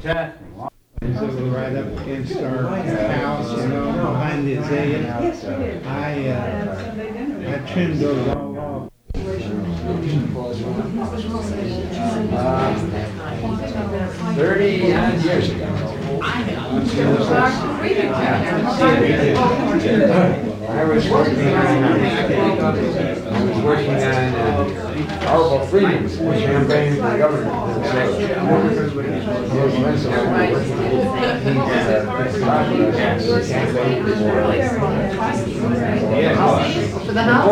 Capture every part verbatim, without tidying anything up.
It's right up against our house, you know, behind the azalea. I, uh, I trimmed those all off. Thirty odd years ago. I was working on, I was working on uh, powerful freedoms campaign for the government. For the house?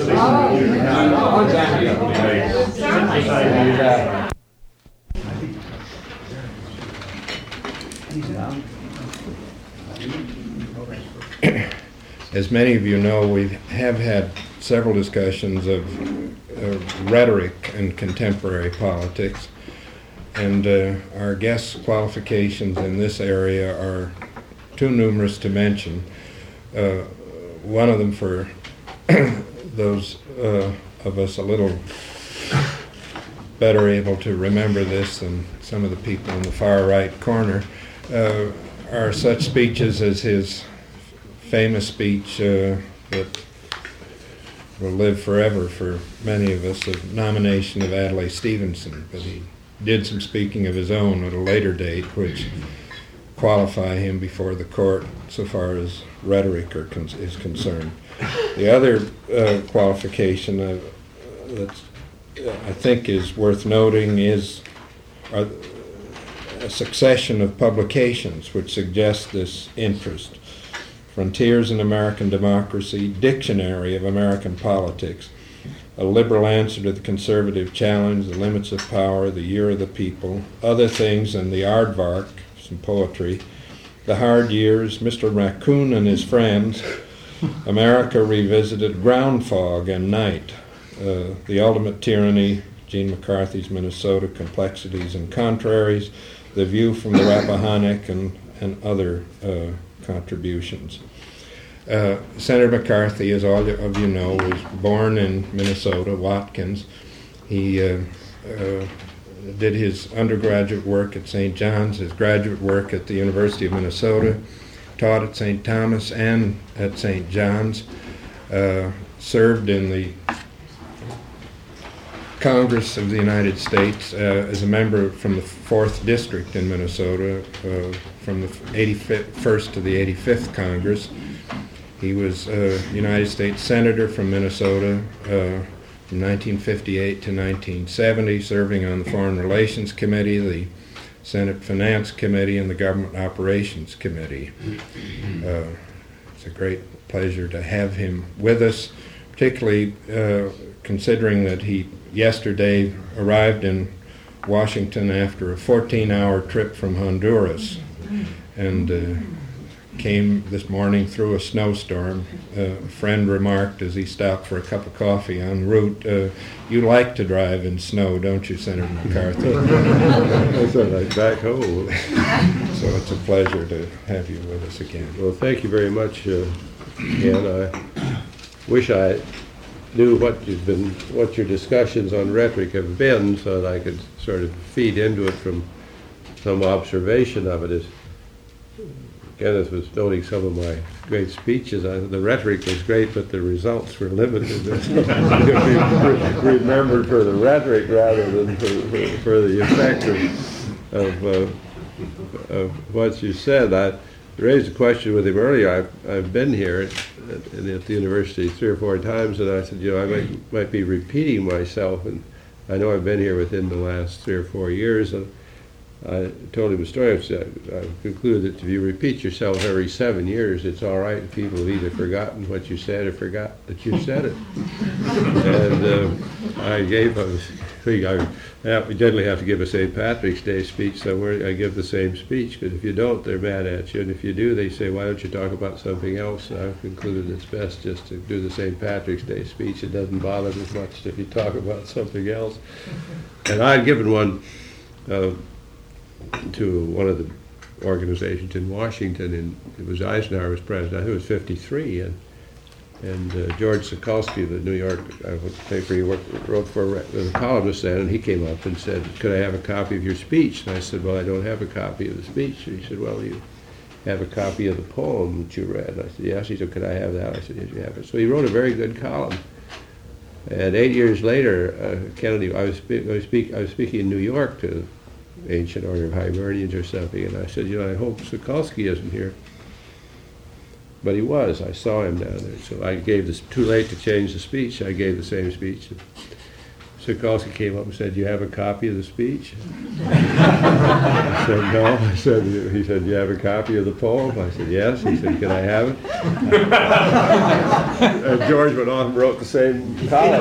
As many of you know, we have had several discussions of uh, rhetoric in contemporary politics, and uh, our guests' qualifications in this area are too numerous to mention. Uh, one of them, for those uh, of us a little better able to remember this than some of the people in the far right corner, uh, are such speeches as his famous speech uh, that will live forever for many of us, the nomination of Adlai Stevenson. But he did some speaking of his own at a later date, which qualify him before the court so far as rhetoric are con- is concerned. The other uh, qualification uh, that uh, I think is worth noting is uh, a succession of publications which suggest this interest. Frontiers in American Democracy, Dictionary of American Politics, A Liberal Answer to the Conservative Challenge, The Limits of Power, The Year of the People, Other Things, and the Aardvark, some poetry, The Hard Years, Mister Raccoon and His Friends, America Revisited, Ground Fog and Night, uh, The Ultimate Tyranny, Gene McCarthy's Minnesota, Complexities and Contraries, The View from the Rappahannock, and, and other uh, contributions. Uh, Senator McCarthy, as all of you know, was born in Minnesota, Watkins. He uh, uh, did his undergraduate work at Saint John's, his graduate work at the University of Minnesota, taught at Saint Thomas and at Saint John's, uh, served in the Congress of the United States uh, as a member from the fourth District in Minnesota, uh, from the eighty-first to the eighty-fifth Congress. He was a United States Senator from Minnesota uh, from nineteen fifty-eight to nineteen seventy, serving on the Foreign Relations Committee, the Senate Finance Committee, and the Government Operations Committee. Uh, it's a great pleasure to have him with us, particularly uh, considering that he yesterday arrived in Washington after a fourteen-hour trip from Honduras, and uh, came this morning through a snowstorm. Uh, a friend remarked as he stopped for a cup of coffee en route, uh, "You like to drive in snow, don't you, Senator McCarthy?" That's all right, back home. So it's a pleasure to have you with us again. Well, thank you very much, uh, Ken. I wish I knew what you've been, what your discussions on rhetoric have been, so that I could sort of feed into it from some observation of it. As Kenneth was noting some of my great speeches, I, the rhetoric was great, but the results were limited. Remembered for the rhetoric rather than for, for, for the effect of, of, uh, of what you said. I raised a question with him earlier. I've, I've been here at, at, at the university three or four times, and I said, you know, I might, might be repeating myself, and I know I've been here within the last three or four years. And I told him a story. I concluded that if you repeat yourself every seven years, it's all right if people have either forgotten what you said or forgot that you said it. And uh, I gave, I, was, I generally have to give a Saint Patrick's Day speech somewhere. I give the same speech, because if you don't, they're mad at you. And if you do, they say, why don't you talk about something else? And I've concluded it's best just to do the Saint Patrick's Day speech. It doesn't bother me much if you talk about something else. And I had given one uh, to one of the organizations in Washington, and it was Eisenhower was president. I think it was fifty-three, and And uh, George Sokolsky, the New York uh, paper he worked, wrote for, was a columnist then, and he came up and said, could I have a copy of your speech? And I said, well, I don't have a copy of the speech. And he said, well, you have a copy of the poem that you read. And I said, yes. He said, could I have that? I said, yes, you have it. So he wrote a very good column. And eight years later, uh, Kennedy, I was, spe- I, was speak, I was speaking in New York to Ancient Order of Hibernians or something, and I said, you know, I hope Sokolsky isn't here. But he was. I saw him down there. So I gave this, too late to change the speech, I gave the same speech. Sokolsky came up and said, do you have a copy of the speech? I said, no. I said, he said, do you have a copy of the poem? I said, yes. He said, can I have it? And George went on and wrote the same column.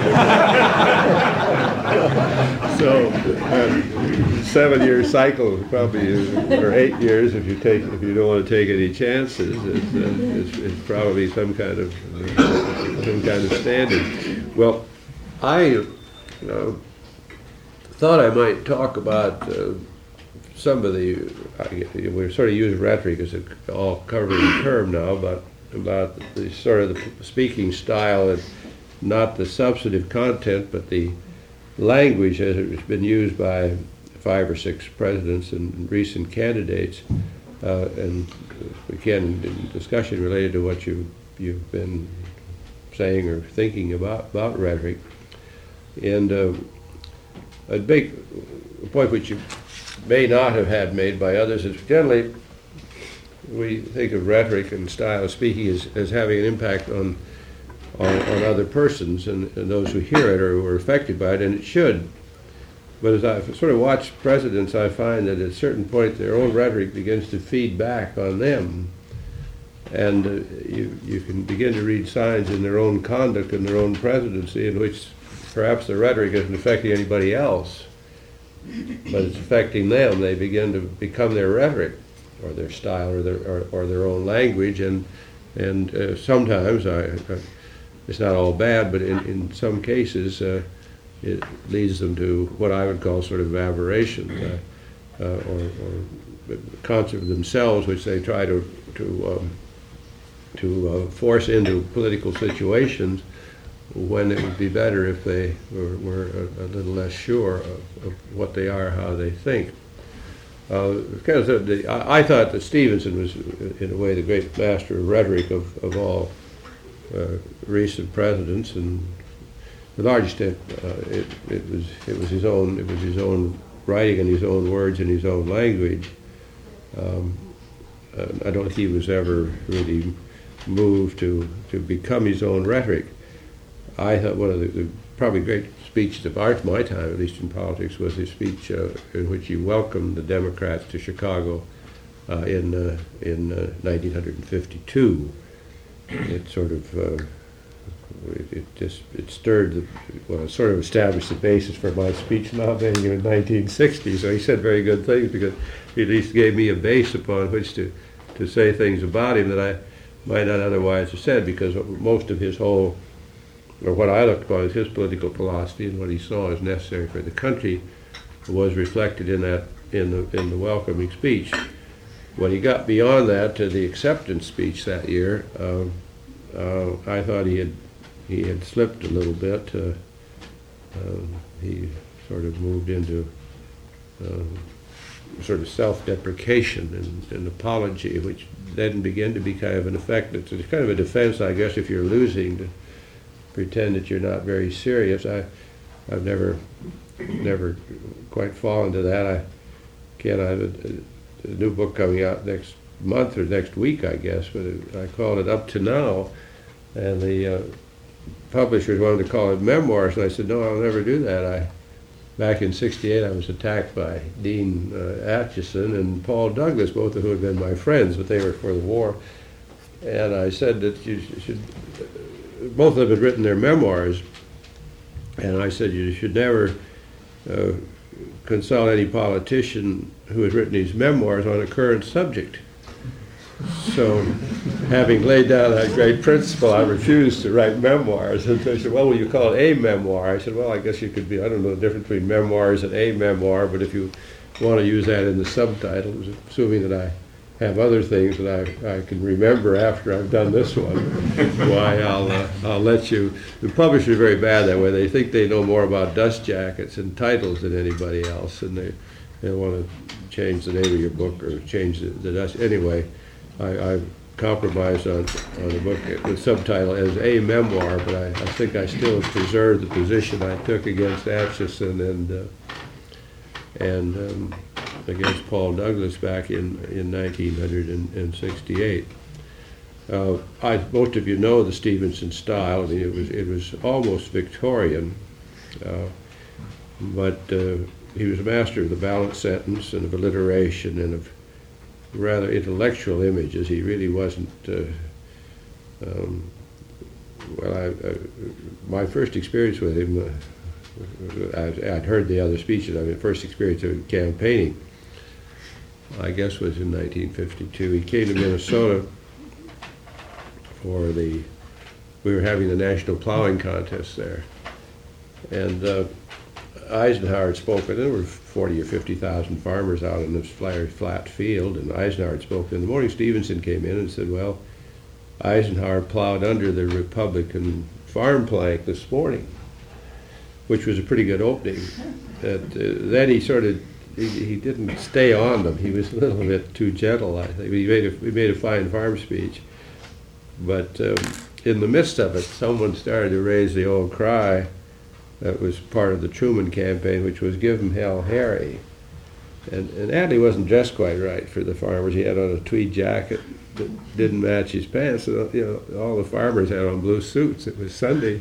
So, uh, seven-year cycle, probably, or eight years if you take, if you don't want to take any chances, it's, uh, it's, it's probably some kind of uh, some kind of standard. Well, I uh, thought I might talk about uh, some of the. Uh, we're sort of using rhetoric as an all-covering term now, but about the sort of the speaking style and not the substantive content, but the language as it has been used by five or six presidents and recent candidates, uh, and again, in discussion related to what you, you've been saying or thinking about, about rhetoric. And uh, a big point which you may not have had made by others is generally we think of rhetoric and style of speaking as, as having an impact on On, on other persons and, and those who hear it or who are affected by it, and it should. But as I sort of watch presidents, I find that at a certain point their own rhetoric begins to feed back on them. And uh, you, you can begin to read signs in their own conduct and their own presidency in which perhaps the rhetoric isn't affecting anybody else, but it's affecting them. They begin to become their rhetoric or their style or their, or, or their own language. And, and uh, sometimes I... I it's not all bad, but in, in some cases uh, it leads them to what I would call sort of aberration uh, uh, or, or concept of themselves, which they try to to um, to uh, force into political situations when it would be better if they were, were a, a little less sure of, of what they are, how they think. Uh, because of the, I, I thought that Stevenson was, in a way, the great master of rhetoric of, of all Uh, recent presidents, and to a large extent, uh, it, it was it was his own it was his own writing and his own words and his own language. Um, uh, I don't think he was ever really moved to to become his own rhetoric. I thought one of the, the probably great speeches of our my time, at least in politics, was his speech uh, in which he welcomed the Democrats to Chicago uh, in uh, in uh, nineteen fifty-two. It sort of, uh, it, it just, it stirred, the, well, it sort of established the basis for my speech nominating him in nineteen sixty. So he said very good things because he at least gave me a base upon which to, to say things about him that I might not otherwise have said, because most of his whole, or what I looked upon as his political philosophy and what he saw as necessary for the country was reflected in that, in the, in the welcoming speech. When he got beyond that to the acceptance speech that year, uh, uh, I thought he had he had slipped a little bit. Uh, uh, he sort of moved into uh, sort of self-deprecation and, and apology, which then began to be kind of an effect. It's kind of a defense, I guess, if you're losing, to pretend that you're not very serious. I, I've never never quite fallen to that. I can't. I have a, a new book coming out next month or next week, I guess, but it, I called it Up to Now, and the uh, publishers wanted to call it Memoirs, and I said, no, I'll never do that. I, back in sixty-eight, I was attacked by Dean uh, Acheson and Paul Douglas, both of who had been my friends, but they were for the war, and I said that you should, both of them had written their memoirs, and I said you should never uh, consult any politician who had written his memoirs on a current subject. So, having laid down that great principle, I refused to write memoirs. And they said, well, will you call it a memoir? I said, well, I guess you could be, I don't know the difference between memoirs and a memoir, but if you want to use that in the subtitle, assuming that I have other things that I, I can remember after I've done this one, why I'll, uh, I'll let you. The publishers are very bad that way. They think they know more about dust jackets and titles than anybody else, and they, they want to change the name of your book or change the, the dust. Anyway, I, I compromised on, on the book, the subtitle as a memoir, but I, I think I still preserved the position I took against Atchison and, uh, and um, against Paul Douglas back in, in nineteen sixty-eight. Uh, I, most of you know the Stevenson style. I mean, it was, it was almost Victorian, uh, but uh, he was a master of the balanced sentence and of alliteration and of rather intellectual images. He really wasn't, uh, um, well, I, I, my first experience with him, uh, I, I'd heard the other speeches. I mean, first experience of campaigning, I guess, was in nineteen fifty-two. He came to Minnesota for the, we were having the national plowing contest there. And uh, Eisenhower had spoken. There were forty or fifty thousand farmers out in this flat, flat field, and Eisenhower had spoken. In the morning, Stevenson came in and said, well, Eisenhower plowed under the Republican farm plank this morning, which was a pretty good opening. And, uh, then he sort of, he, he didn't stay on them. He was a little bit too gentle, I think. He made a, he made a fine farm speech. But um, in the midst of it, someone started to raise the old cry that was part of the Truman campaign, which was "Give 'em hell, Harry." And, and Attlee wasn't dressed quite right for the farmers. He had on a tweed jacket that didn't match his pants. So, you know, all the farmers had on blue suits. It was Sunday.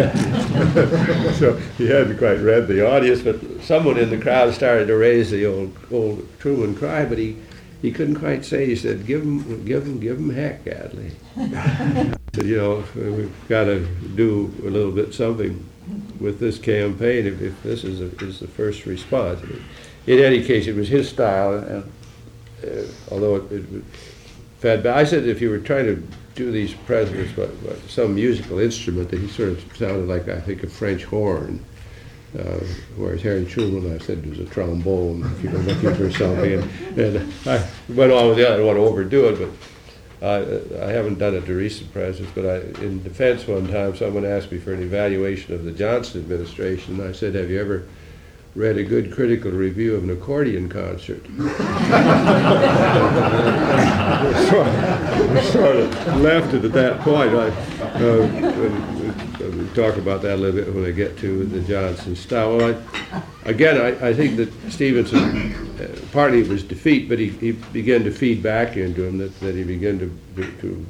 So he hadn't quite read the audience, but someone in the crowd started to raise the old old Truman cry, but he, he couldn't quite say. He said, give him, give him, give him heck, Attlee. So, you know, we've got to do a little bit something with this campaign if, if this is, a, is the first response. I mean, in any case, it was his style, and uh, although it, it fed back, I said if you were trying to do these presidents with, with some musical instrument, that he sort of sounded like, I think, a French horn, uh, whereas Harry Truman, I said, it was a trombone, if you were looking for something. And, and I went on with the other, I don't want to overdo it, but Uh, I haven't done it to recent presidents, but I, in defense one time, someone asked me for an evaluation of the Johnson administration, and I said, have you ever read a good critical review of an accordion concert? I sort of left it at that point. I, uh, we'll talk about that a little bit when I get to the Johnson style. Well, I, again, I, I think that Stevenson, uh, partly it was defeat, but he, he began to feed back into him, that, that he began to, to, to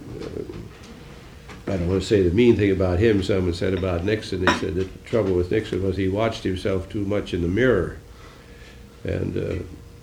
uh, I don't want to say the mean thing about him. Someone said about Nixon, he said that the trouble with Nixon was he watched himself too much in the mirror. And, uh,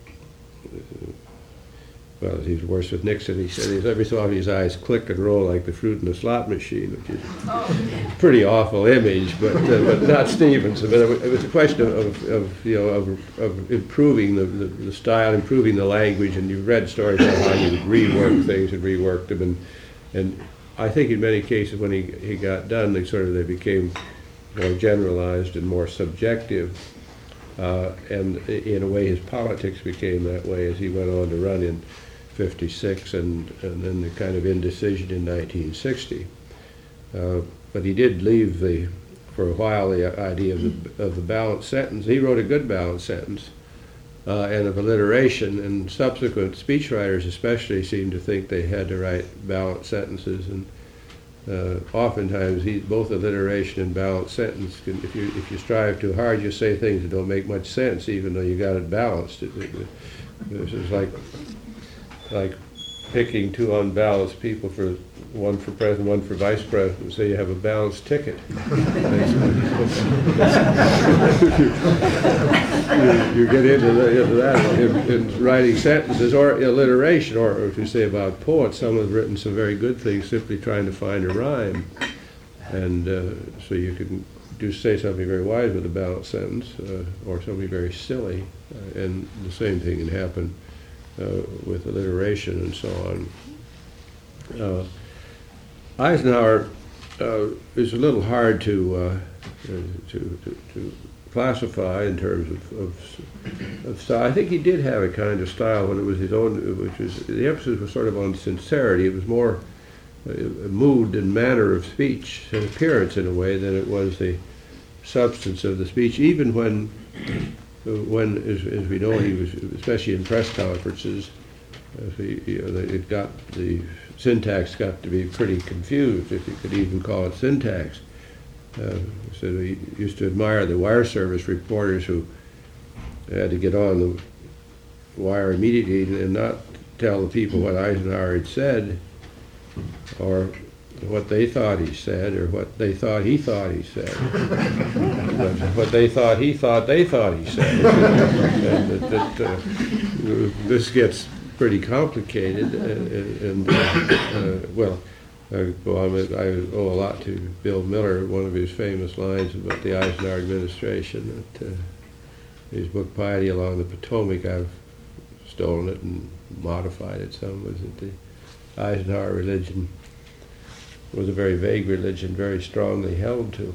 well, he was worse with Nixon. He said every so often his eyes click and roll like the fruit in a slot machine, which is a pretty awful image, but uh, but not Stevenson. But it was a question of, of you know of, of improving the, the, the style, improving the language, and you've read stories about how you rework things and reworked them, and and I think in many cases when he, he got done, they sort of they became more generalized and more subjective. Uh, and in a way, his politics became that way as he went on to run in fifty-six and, and then the kind of indecision in nineteen sixty. Uh, but he did leave the, for a while, the idea of the, of the balanced sentence. He wrote a good balanced sentence uh, and of alliteration, and subsequent speechwriters especially seemed to think they had to write balanced sentences. And Uh, oftentimes, he, both alliteration and balanced sentence, can, if you if you strive too hard, you say things that don't make much sense, even though you got it balanced. It, it, it, this is like like picking two unbalanced people, for one for president, one for vice president, and say you have a balanced ticket. you, you get into, the, into that in, in writing sentences or alliteration, or, or if you say about poets, some have written some very good things simply trying to find a rhyme, and uh, so you can do say something very wise with a balanced sentence, uh, or something very silly, uh, and the same thing can happen uh, with alliteration and so on. Uh, Eisenhower uh, is a little hard to, uh, to, to to classify in terms of, of, of style. I think he did have a kind of style when it was his own, which was, the emphasis was sort of on sincerity. It was more a mood and manner of speech and appearance in a way than it was the substance of the speech, even when, when as, as we know, he was, especially in press conferences, uh, he, you know, it got, the syntax got to be pretty confused, if you could even call it syntax. Uh, so he used to admire the wire service reporters who had to get on the wire immediately and not tell the people what Eisenhower had said, or what they thought he said, or what they thought he thought he said. But what they thought he thought they thought he said. And that, that, uh, this gets pretty complicated, and, and uh, uh, well, I, well, I owe a lot to Bill Miller, one of his famous lines about the Eisenhower administration, that uh, his book Piety Along the Potomac, I've stolen it and modified it some, was that the Eisenhower religion was a very vague religion, very strongly held to.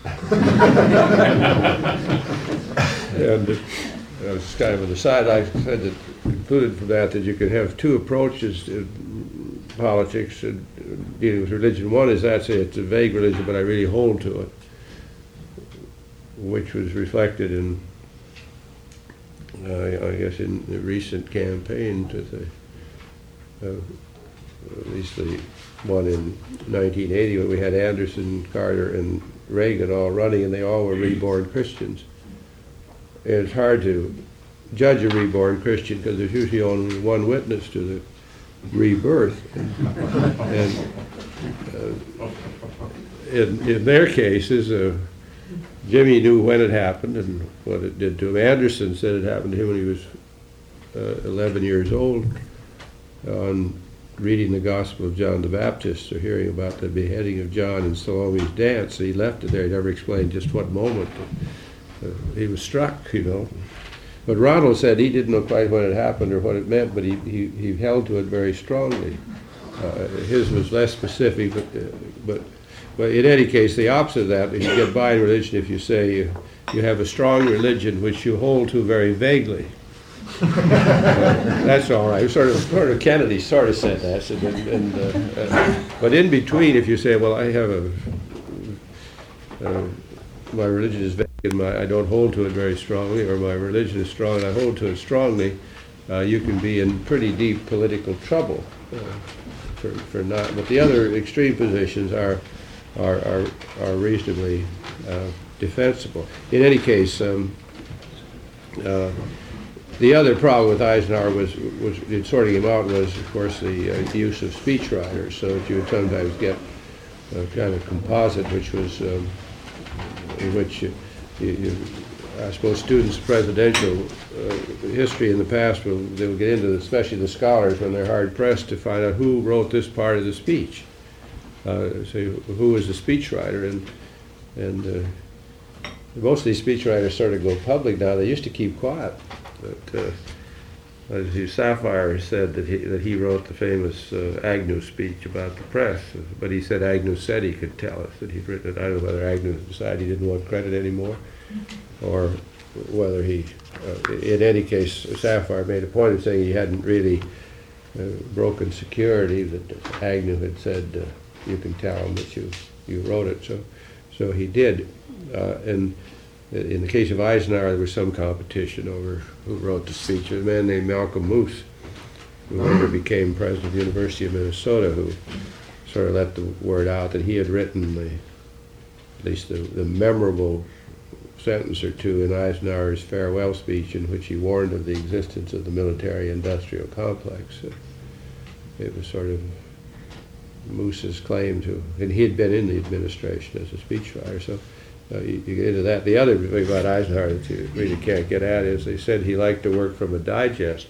And it, that was kind of an aside. I said that, concluded from that that you could have two approaches to politics and dealing with religion. One is that say it's a vague religion, but I really hold to it, which was reflected in, uh, I guess, in the recent campaigns with the, uh, at least the one in nineteen eighty when we had Anderson, Carter, and Reagan all running, and they all were reborn Christians. And it's hard to judge a reborn Christian because there's usually only one witness to the rebirth. And uh, in, in their cases, uh, Jimmy knew when it happened and what it did to him. Anderson said it happened to him when he was uh, eleven years old, on reading the Gospel of John the Baptist or hearing about the beheading of John and Salome's dance. He left it there. He never explained just what moment uh, he was struck, you know. But Ronald said he didn't know quite when it happened or what it meant, but he, he, he held to it very strongly. Uh, his was less specific, but, uh, but but in any case, the opposite of that, if you get by in religion, if you say you, you have a strong religion which you hold to very vaguely, uh, that's all right. Sort of, sort of Kennedy sort of said that. So, and, and, uh, uh, but in between, if you say, well, I have a, uh, my religion is vague and my, I don't hold to it very strongly, or my religion is strong and I hold to it strongly, uh, you can be in pretty deep political trouble uh, for, for not. But the other extreme positions are are are, are reasonably uh, defensible. In any case, um, uh, the other problem with Eisenhower was, was in sorting him out was, of course, the uh, use of speechwriters, so that you would sometimes get a kind of composite, which was um, in which you, you, you, I suppose students of presidential uh, history in the past will they will get into, this, especially the scholars, when they're hard pressed to find out who wrote this part of the speech. Uh, so who was the speechwriter, and and uh, most of these speechwriters sort of go public now. They used to keep quiet. But, uh, as Sapphire said that he that he wrote the famous uh, Agnew speech about the press, but he said Agnew said he could tell us that he'd written it. I don't know whether Agnew decided he didn't want credit anymore, or whether he, uh, in any case, Sapphire made a point of saying he hadn't really uh, broken security, that Agnew had said uh, you can tell him that you, you wrote it, so so he did. Uh, and in the case of Eisenhower, there was some competition over who wrote the speech. There was a man named Malcolm Moose, who later became president of the University of Minnesota, who sort of let the word out that he had written the, at least the, the memorable sentence or two in Eisenhower's farewell speech in which he warned of the existence of the military-industrial complex. Uh, it was sort of Moose's claim to, and he had been in the administration as a speechwriter, so uh, you, you get into that. The other thing about Eisenhower that you really can't get at is they said he liked to work from a digest,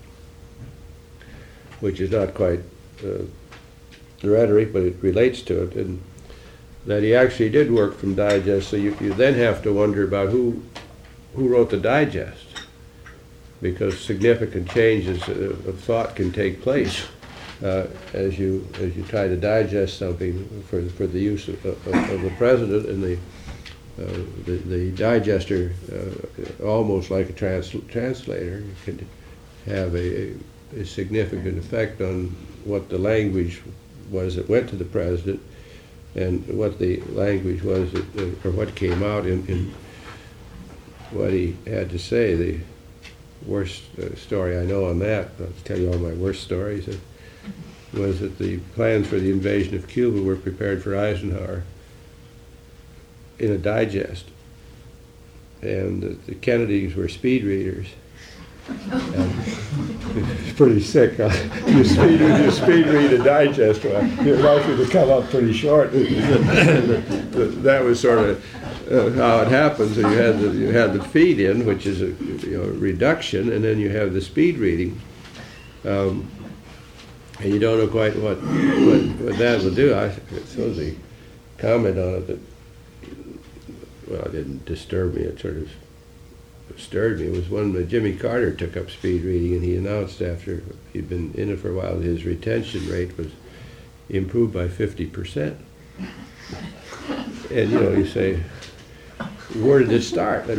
which is not quite uh, rhetoric, but it relates to it, and that he actually did work from digest, so you, you then have to wonder about who who wrote the digest, because significant changes of thought can take place uh, as you as you try to digest something for for the use of, of, of the president, and the uh, the, the digester, uh, almost like a trans translator, could have a, a significant effect on what the language was that went to the president and what the language was that, uh, or what came out in, in what he had to say. The worst uh, story I know on that, I'll tell you all my worst stories, uh, was that the plans for the invasion of Cuba were prepared for Eisenhower in a digest. And the, the Kennedys were speed readers. And it's pretty sick. Huh? You, speed, you speed read a digest, well, you're likely to come up pretty short. That was sort of uh, how it happens. So you had the you had the feed in, which is a you know, reduction, and then you have the speed reading, um, and you don't know quite what what, what that will do. I suppose the comment on it that well, it didn't disturb me. It sort of stirred me. It was when uh, Jimmy Carter took up speed reading, and he announced after he'd been in it for a while, his retention rate was improved by fifty percent. And you know, you say, where did it start? I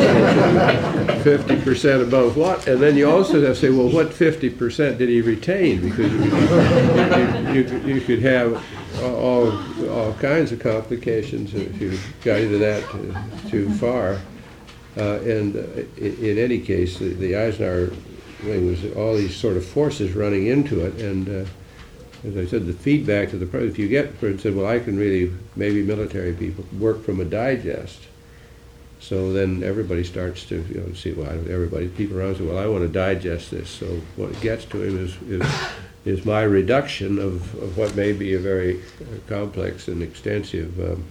mean, fifty percent above what? And then you also have to say, well, what fifty percent did he retain? Because you, you, you, you could have all, all kinds of complications if you got into that too, too far. Uh, and uh, in, in any case, the, the Eisenhower thing was all these sort of forces running into it. And uh, as I said, the feedback to the president, if you get, for instance, well, I can really, maybe military people work from a digest. So then everybody starts to, you know, see, well, I don't, everybody, people around say, well, I want to digest this. So what it gets to him is, is, is my reduction of, of what may be a very complex and extensive um,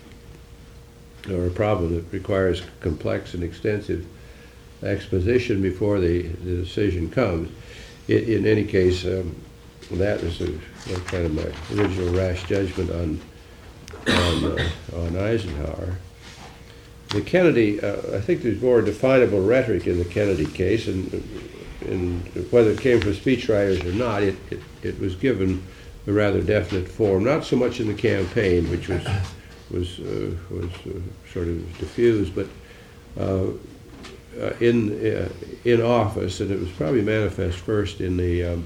or a problem that requires complex and extensive exposition before the, the decision comes. In, in any case, um, that was a, a kind of my original rash judgment on on, uh, on Eisenhower. The Kennedy, uh, I think there's more definable rhetoric in the Kennedy case, and, and whether it came from speechwriters or not, it, it, it was given a rather definite form, not so much in the campaign, which was was uh, was uh, sort of diffused, but uh, uh, in uh, in office, and it was probably manifest first in the um,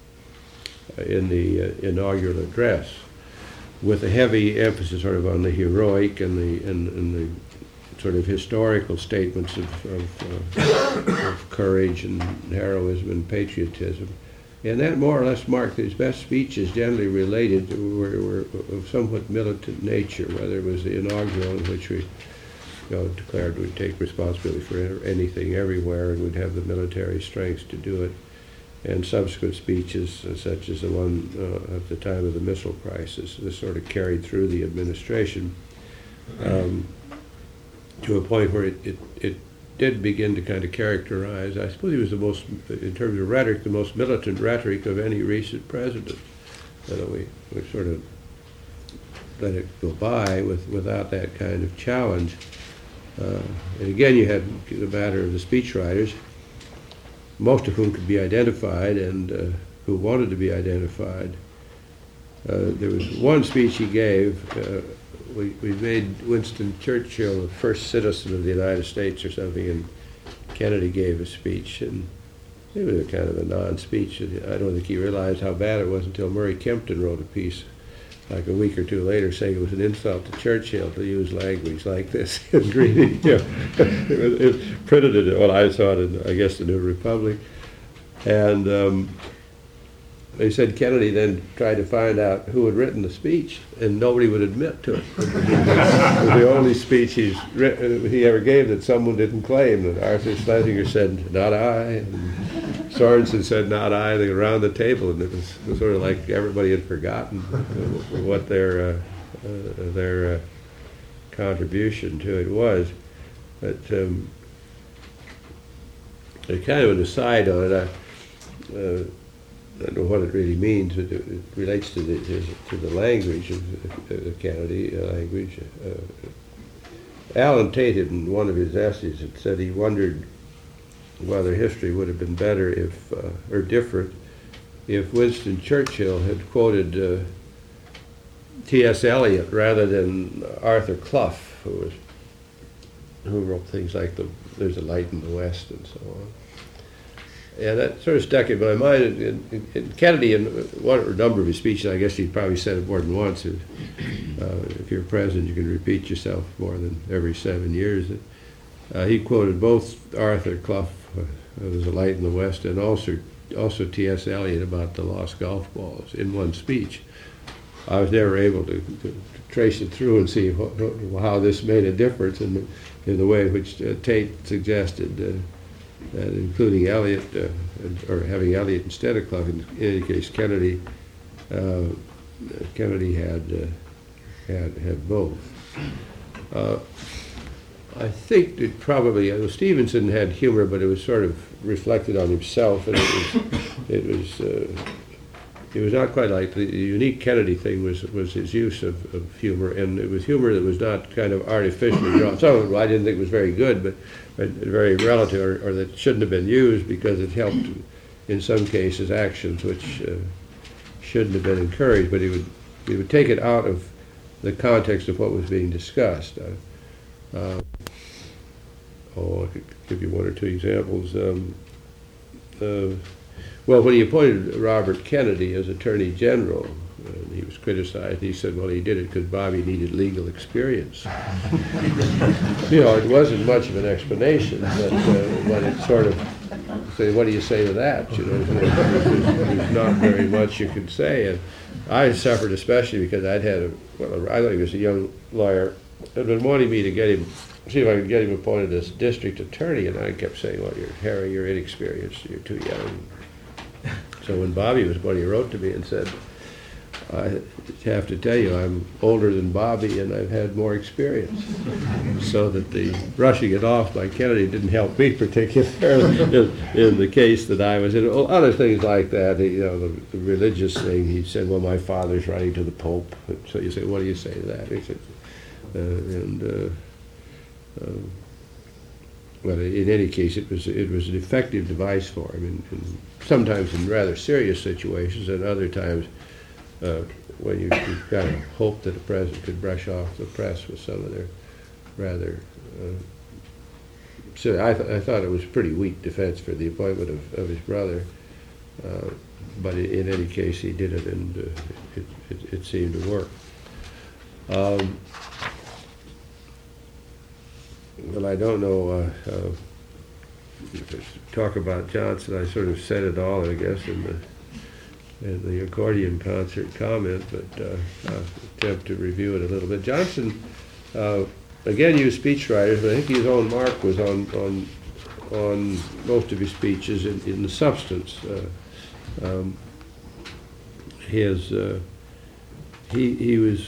in the uh, inaugural address, with a heavy emphasis sort of on the heroic and the and, and the sort of historical statements of of, uh, of courage and heroism and patriotism. And that more or less marked his best speeches, generally related to, were, were of somewhat militant nature, whether it was the inaugural in which we you know, declared we'd take responsibility for anything everywhere and would have the military strength to do it, and subsequent speeches uh, such as the one uh, at the time of the missile crisis. This sort of carried through the administration um, to a point where it, it, it did begin to kind of characterize, I suppose he was the most, in terms of rhetoric, the most militant rhetoric of any recent president. You know, we, we sort of let it go by with, without that kind of challenge. Uh, and again, you had the matter of the speechwriters, most of whom could be identified and uh, who wanted to be identified. Uh, there was one speech he gave, uh, We, we made Winston Churchill the first citizen of the United States or something, and Kennedy gave a speech, and it was a kind of a non-speech. I don't think he realized how bad it was until Murray Kempton wrote a piece like a week or two later saying it was an insult to Churchill to use language like this in greeting him. it, was, it printed it, well, I saw it in, I guess, the New Republic. And um, they said Kennedy then tried to find out who had written the speech, and nobody would admit to it. It was the only speech he's written, he ever gave that someone didn't claim. And Arthur Schlesinger said, "Not I," and Sorensen said, "Not I." They were around the table, and it was, it was sort of like everybody had forgotten what their uh, uh, their uh, contribution to it was. But um, kind of an aside on it. I, uh, I don't know what it really means, but it, it relates to the to the language of the Kennedy uh, language. Uh, Alan Tate, in one of his essays, had said he wondered whether history would have been better if, uh, or different, if Winston Churchill had quoted uh, T S Eliot rather than Arthur Clough, who was who wrote things like the There's a Light in the West and so on. And that sort of stuck in my mind. And, and, and Kennedy, in one or a number of his speeches, I guess he probably said it more than once. Uh, if you're president, you can repeat yourself more than every seven years. Uh, he quoted both Arthur Clough, uh, There's a Light in the West, and also also T S Eliot about the lost golf balls in one speech. I was never able to, to, to trace it through and see wh wh how this made a difference in the, in the way in which uh, Tate suggested uh, that including Eliot, uh, or having Eliot instead of Clough. In any case, Kennedy uh, Kennedy had uh, had had both. Uh, I think that probably uh, Stevenson had humor, but it was sort of reflected on himself, and it was it was uh, it was not quite like the unique Kennedy thing was was his use of, of humor, and it was humor that was not kind of artificially drawn. Some of it I didn't think was very good, but, but very relative, or, or that shouldn't have been used because it helped in some cases actions which uh, shouldn't have been encouraged. But he would he would take it out of the context of what was being discussed. Uh, uh, oh, I could give you one or two examples. Um, uh, well, when he appointed Robert Kennedy as Attorney General, uh, he was criticized. He said, well, he did it because Bobby needed legal experience. You know, it wasn't much of an explanation, but uh, when it sort of, say, what do you say to that? You know, there's, there's not very much you could say. And I suffered especially because I'd had a, well, I thought he was a young lawyer, had been wanting me to get him, see if I could get him appointed as district attorney, and I kept saying, well, you're Harry, you're inexperienced, you're too young. So when Bobby was born, he wrote to me and said, I have to tell you, I'm older than Bobby and I've had more experience. So that the brushing it off by Kennedy didn't help me particularly in, in the case that I was in. Other things like that, you know, the, the religious thing, he said, well, my father's writing to the Pope. So you say, what do you say to that? He said, uh, and, uh, uh, well, in any case, it was, it was an effective device for him, in, in, sometimes in rather serious situations, and other times Uh, when you, you kind of hope that the president could brush off the press with some of their rather. Uh, so I, th I thought it was a pretty weak defense for the appointment of, of his brother, uh, but in, in any case he did it, and uh, it, it, it seemed to work. Um, well, I don't know. Uh, uh, talk about Johnson. I sort of said it all, I guess, in the. in the accordion concert comment, but uh, I'll attempt to review it a little bit. Johnson, uh, again, used speechwriters, but I think his own mark was on on on most of his speeches in, in the substance. Uh, um, his uh, he he was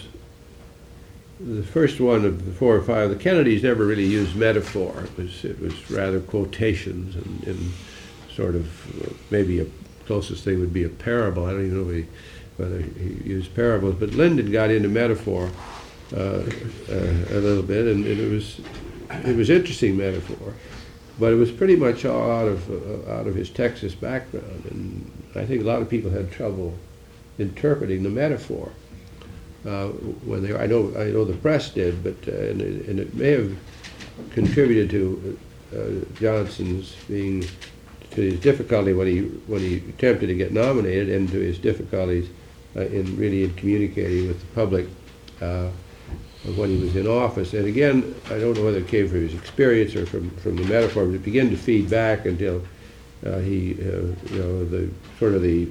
the first one of the four or five. The Kennedys never really used metaphor. It was it was rather quotations and, and sort of uh, maybe a closest thing would be a parable. I don't even know if he, whether he used parables, but Lyndon got into metaphor uh, uh, a little bit, and, and it was it was interesting metaphor, but it was pretty much all out of uh, out of his Texas background, and I think a lot of people had trouble interpreting the metaphor uh, when they. I know I know the press did, but uh, and, it, and it may have contributed to uh, Johnson's being. To his difficulty when he when he attempted to get nominated, and to his difficulties uh, in really in communicating with the public uh, when he was in office. And again, I don't know whether it came from his experience or from from the metaphor, but it began to feed back until uh, he uh, you know the sort of the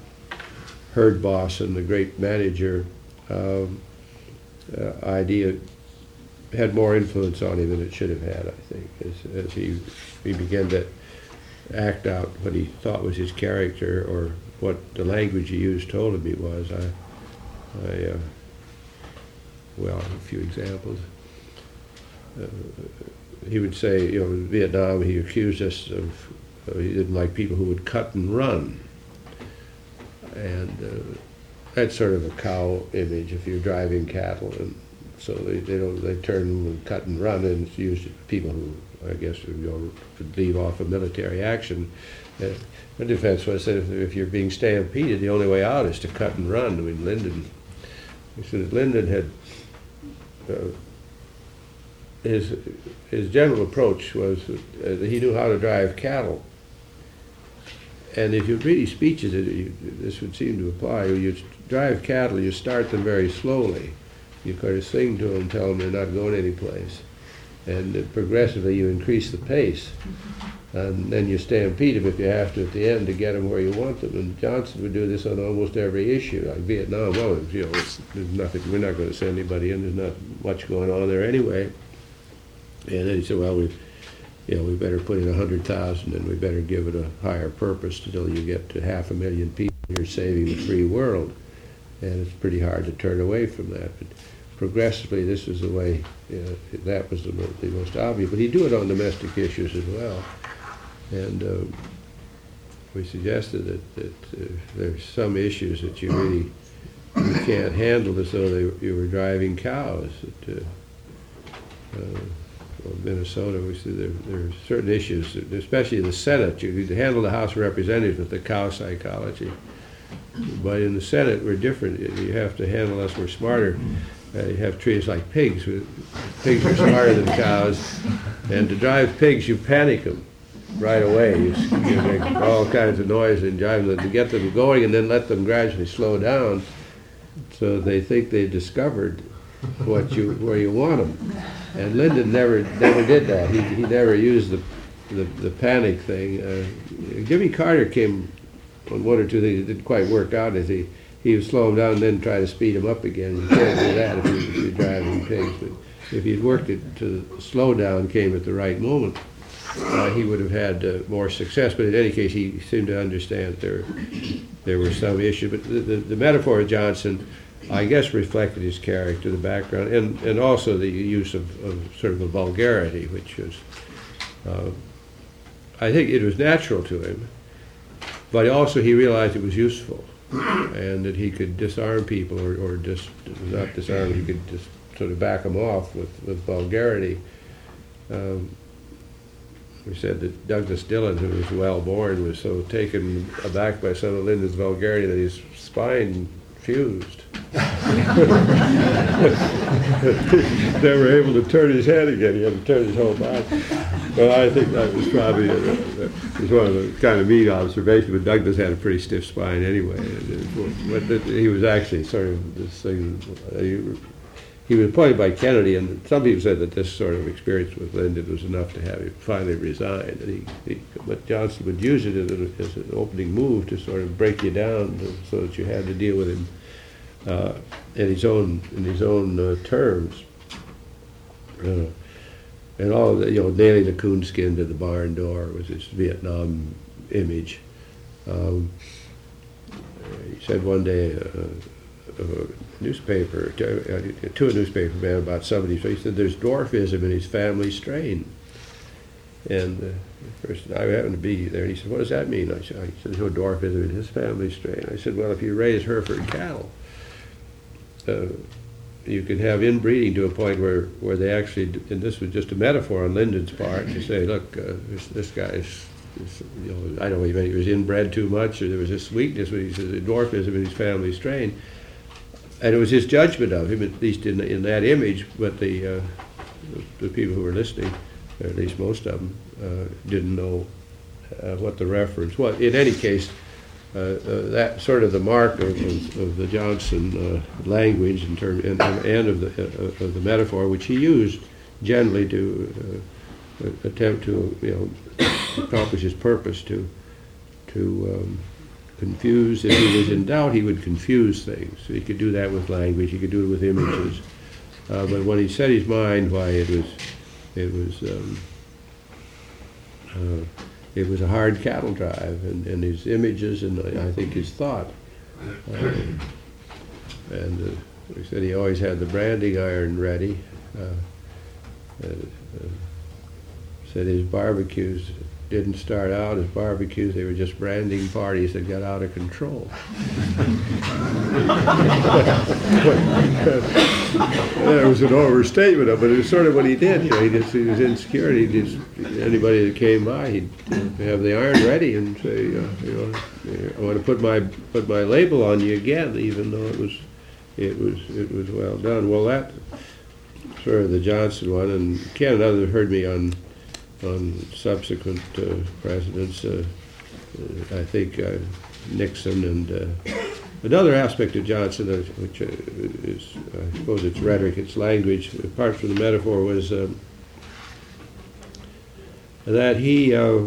herd boss and the great manager um, uh, idea had more influence on him than it should have had. I think as, as he he began to act out what he thought was his character, or what the language he used told him he was. I, I uh, well, a few examples. Uh, he would say, you know, in Vietnam, he accused us of, uh, he didn't like people who would cut and run. And uh, that's sort of a cow image if you're driving cattle, and so they, they don't, they turn and cut and run, and it's used to people who, I guess, you know, could leave off a military action. Uh, the defense was that if, if you're being stampeded, the only way out is to cut and run. I mean, Lyndon, he said that Lyndon had uh, his, his general approach was uh, he knew how to drive cattle. And if you read his speeches, it, you, this would seem to apply. You drive cattle, you start them very slowly. You kind of sing to them, tell them they're not going anyplace. And uh, progressively you increase the pace. And then you stampede them if you have to at the end to get them where you want them. And Johnson would do this on almost every issue, like Vietnam. Well, you know, it's, there's nothing, we're not going to send anybody in. There's not much going on there anyway. And then he said, well, we, you know, we better put in a hundred thousand, and we better give it a higher purpose until you get to half a million people. You're saving the free world, and it's pretty hard to turn away from that. But progressively, this was the way. You know, that was the, the most obvious. But he'd do it on domestic issues as well. And uh, we suggested that, that uh, there's some issues that you really you can't handle as though they, you were driving cows. That, uh, uh, well, Minnesota, we said there, there are certain issues, especially in the Senate. You could handle the House of Representatives with the cow psychology. But in the Senate, we're different. You have to handle us, we're smarter. Uh, you have trees like pigs. Pigs are smarter than cows. And to drive pigs, you panic them right away. You, you make all kinds of noise and drive them to get them going, and then let them gradually slow down so they think they've discovered what you where you want them. And Lyndon never never did that. He he never used the the, the panic thing. Uh, Jimmy Carter came on one or two things that didn't quite work out. As he he would slow them down and then try to speed them up again. You can't do that if, you, if you're driving pigs. But if he'd worked it to the slow down came at the right moment, Uh, he would have had uh, more success. But in any case, he seemed to understand there there were some issues. But the, the, the metaphor of Johnson, I guess, reflected his character, the background, and, and also the use of, of sort of a vulgarity, which was, uh, I think it was natural to him, but also he realized it was useful, and that he could disarm people, or, or just not disarm, he could just sort of back them off with, with vulgarity. Um, We said that Douglas Dillon, who was well born, was so taken aback by some of Lyndon's vulgarity that his spine fused. Never able to turn his head again. He had to turn his whole body. Well, I think that was probably a, a, it was one of the kind of neat observations. But Douglas had a pretty stiff spine anyway. But he was actually sort of this thing. He, He was appointed by Kennedy, and some people said that this sort of experience with Lyndon was enough to have him finally resign. And he, he, but Johnson would use it as, a, as an opening move to sort of break you down, to, so that you had to deal with him uh, in his own in his own uh, terms. Uh, and all of the, you know, nailing the coonskin to the barn door was this Vietnam image. Um, he said one day. Uh, a newspaper, to, uh, to a newspaper man about somebody, so he said there's dwarfism in his family strain. And uh, the person, I happened to be there, and he said, what does that mean? I said, he said, there's no dwarfism in his family strain. I said, well, if you raise Hereford cattle, uh, you can have inbreeding to a point where, where they actually, and this was just a metaphor on Lyndon's part, to say, look, uh, this, this guy is, is, you know, I don't know if he was inbred too much, or there was this weakness, but he says, dwarfism in his family strain. And it was his judgment of him, at least in in that image. But the uh, the people who were listening, or at least most of them, uh, didn't know uh, what the reference was. In any case, uh, uh, that sort of the mark of, of, of the Johnson uh, language in term and, and of the uh, of the metaphor, which he used generally to uh, attempt to you know accomplish his purpose to to. Um, confuse. If he was in doubt, he would confuse things. So he could do that with language. He could do it with images. Uh, but when he set his mind, why it was, it was, um, uh, it was a hard cattle drive, and, and his images, and I think his thought. Uh, and uh, he said he always had the branding iron ready. Uh, uh, uh, said his barbecues didn't start out as barbecues, they were just branding parties that got out of control. That was an overstatement of it. It was sort of what he did. You know, he just he was insecure. He just anybody that came by, he'd have the iron ready and say, uh, you know, I want to put my put my label on you again, even though it was it was it was well done. Well, that sort of the Johnson one, and Ken and others heard me on on subsequent uh, presidents. Uh, uh, I think uh, Nixon and uh, another aspect of Johnson, uh, which uh, is, I suppose, it's rhetoric, it's language, apart from the metaphor, was um, that he uh,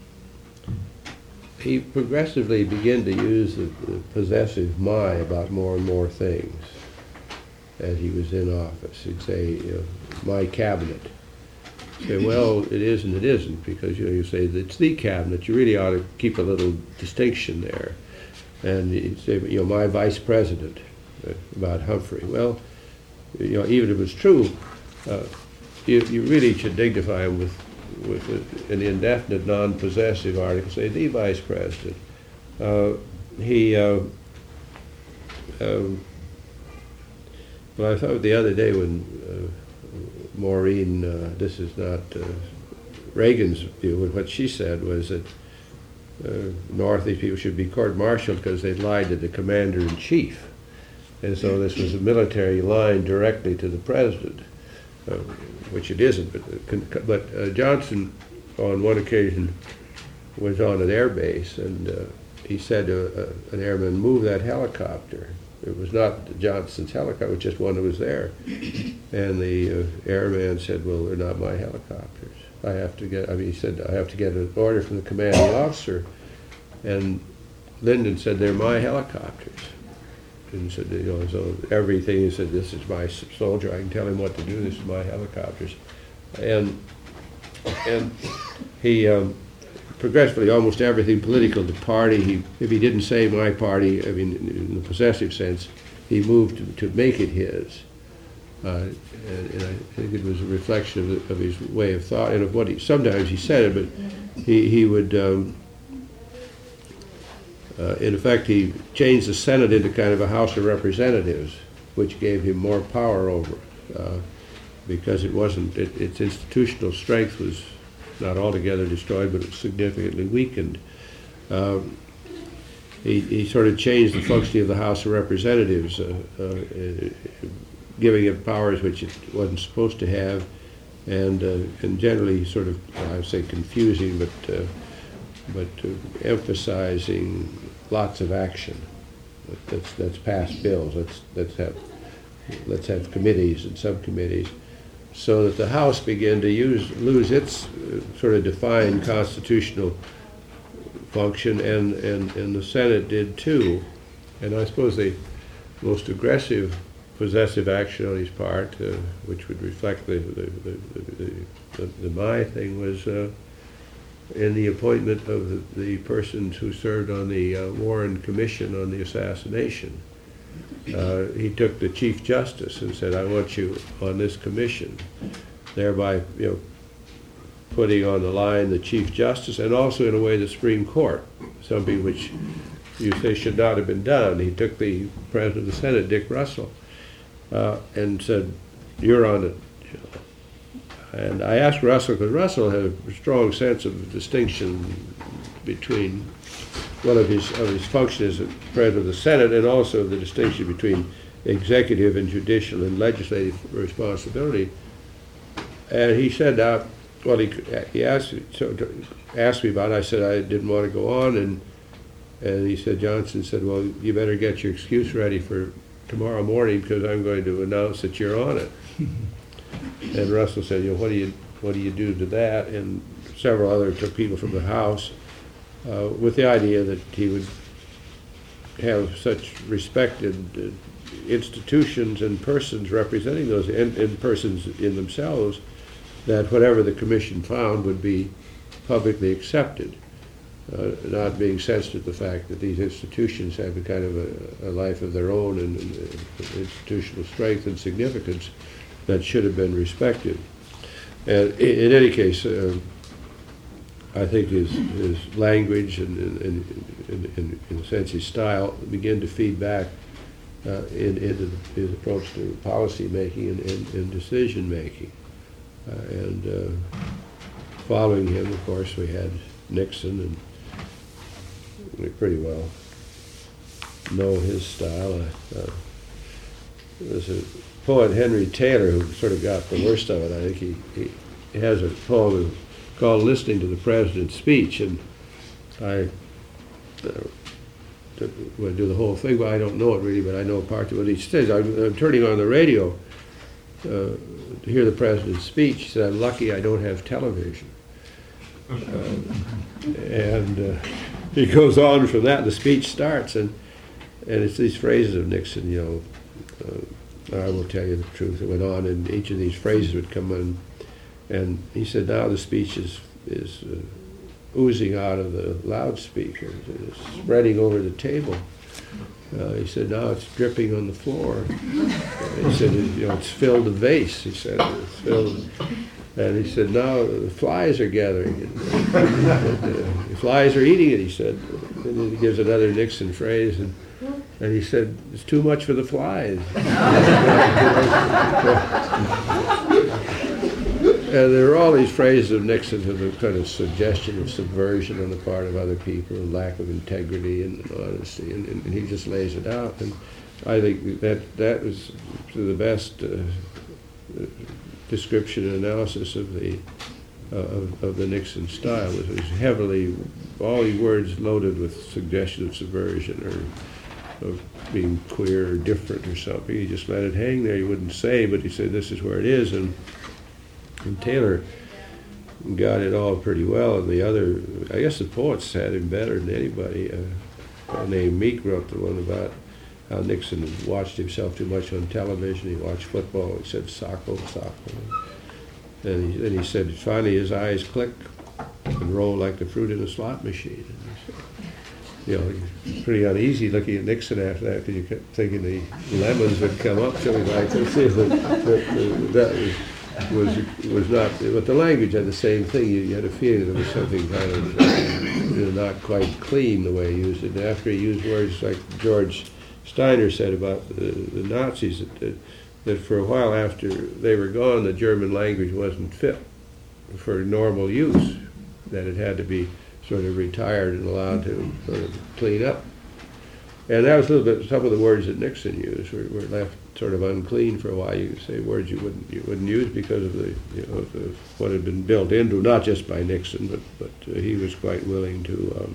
he progressively began to use the, the possessive "my" about more and more things as he was in office. He'd say, you know, "my cabinet." Say, well, it is and it isn't, because you know you say it's the cabinet. You really ought to keep a little distinction there. And he'd say, you know, "my vice president," uh, about Humphrey. Well, you know, even if it was true, uh, you, you really should dignify him with with an indefinite, non-possessive article. Say, "the vice president." Uh, he. Uh, um, well, I thought the other day when. Uh, Maureen, uh, this is not uh, Reagan's view, but what she said was that uh, Northeast people should be court-martialed because they lied to the commander-in-chief. And so this was a military line directly to the president, uh, which it isn't. But, but uh, Johnson, on one occasion, was on an air base, and uh, he said to uh, an airman, "Move that helicopter." It was not Johnson's helicopter, it was just one that was there. And the uh, airman said, "Well, they're not my helicopters. I have to get," I mean, he said, "I have to get an order from the commanding officer." And Lyndon said, "They're my helicopters." And said, you know, so everything, he said, "This is my soldier, I can tell him what to do, this is my helicopters." And, and he, um, progressively, almost everything political, the party, he, if he didn't say "my party," I mean, in the possessive sense, he moved to, to make it his. Uh, and, and I think it was a reflection of, the, of his way of thought and of what he, sometimes he said it, but he, he would, um, uh, in effect, he changed the Senate into kind of a House of Representatives, which gave him more power over it, uh, because it wasn't, it, its institutional strength was not altogether destroyed, but it was significantly weakened. Um, he, he sort of changed the functioning of the House of Representatives, uh, uh, giving it powers which it wasn't supposed to have, and uh, and generally sort of, well, I would say confusing, but uh, but uh, emphasizing lots of action. Let's let's pass bills. Let's let's have let's have committees and subcommittees, so that the House began to use lose its uh, sort of defined constitutional function, and, and, and the Senate did too. And I suppose the most aggressive possessive action on his part, uh, which would reflect the the, the, the, the, the my thing, was uh, in the appointment of the, the persons who served on the uh, Warren Commission on the assassination. Uh, he took the Chief Justice and said, "I want you on this commission," thereby, you know, putting on the line the Chief Justice and also, in a way, the Supreme Court, something which you say should not have been done. He took the President of the Senate, Dick Russell, uh, and said, "You're on it." You know. And I asked Russell, because Russell had a strong sense of distinction between one of his of his functions as President of the Senate, and also the distinction between executive and judicial and legislative responsibility. And he said, uh, well, he, he asked, so asked me about it. I said I didn't want to go on, and and he said, Johnson said, "Well, you better get your excuse ready for tomorrow morning, because I'm going to announce that you're on it." And Russell said, "You know, what do you what do you do to that?" And several other people from the House, uh, with the idea that he would have such respected uh, institutions and persons representing those, and, and persons in themselves, that whatever the commission found would be publicly accepted, uh, not being sensitive to the fact that these institutions have a kind of a, a life of their own, and, and uh, institutional strength and significance that should have been respected. And in, in any case, uh, I think his, his language and, and, and, and, in a sense, his style began to feed back uh, in, into his approach to policy making and, and, and decision making. Uh, and uh, following him, of course, we had Nixon, and we pretty well know his style. Uh, there's a poet, Henry Taylor, who sort of got the worst of it. I think he, he, he has a poem called Listening to the President's Speech, and I uh, would do the whole thing, but I don't know it really, but I know part of what he says. I'm, I'm turning on the radio uh, to hear the President's speech. He said, I'm lucky I don't have television. Uh, and uh, he goes on from that, and the speech starts, and and it's these phrases of Nixon, you know, uh, I will tell you the truth. It went on, and each of these phrases would come in, and he said, now the speech is, is uh, oozing out of the loudspeaker, it's spreading over the table. Uh, he said, now it's dripping on the floor. Uh, he said, you know, it's filled a vase. He said, it's filled. And he said, now the flies are gathering. And, uh, the flies are eating it, he said. And then he gives another Nixon phrase, and, and he said, it's too much for the flies. And there are all these phrases of Nixon of a kind of suggestion of subversion on the part of other people, and lack of integrity and honesty, and, and, and he just lays it out. And I think that that was the best uh, description and analysis of the uh, of, of the Nixon style. It was heavily, all these words loaded with suggestion of subversion or of being queer or different or something. He just let it hang there. He wouldn't say, but he said, this is where it is. And And Taylor got it all pretty well, and the other, I guess the poets had him better than anybody. Uh, a guy named Meek wrote the one about how Nixon watched himself too much on television. He watched football. He said, "Socko, Socko." And he, then he said, finally his eyes click and roll like the fruit in a slot machine. And he said, you know, it's pretty uneasy looking at Nixon after that, because you kept thinking the lemons would come up, something like that. See, that, that, that was... was was not, but the language had the same thing. You, you had a feeling there was something kind of uh, you know, not quite clean the way he used it. And after he used words like George Steiner said about the, the Nazis, that, that, that for a while after they were gone, the German language wasn't fit for normal use, that it had to be sort of retired and allowed to sort of clean up. And that was a little bit, some of the words that Nixon used were, were left sort of unclean for a while. You could say words you wouldn't you wouldn't use because of the you know of the, what had been built into, not just by Nixon, but but uh, he was quite willing to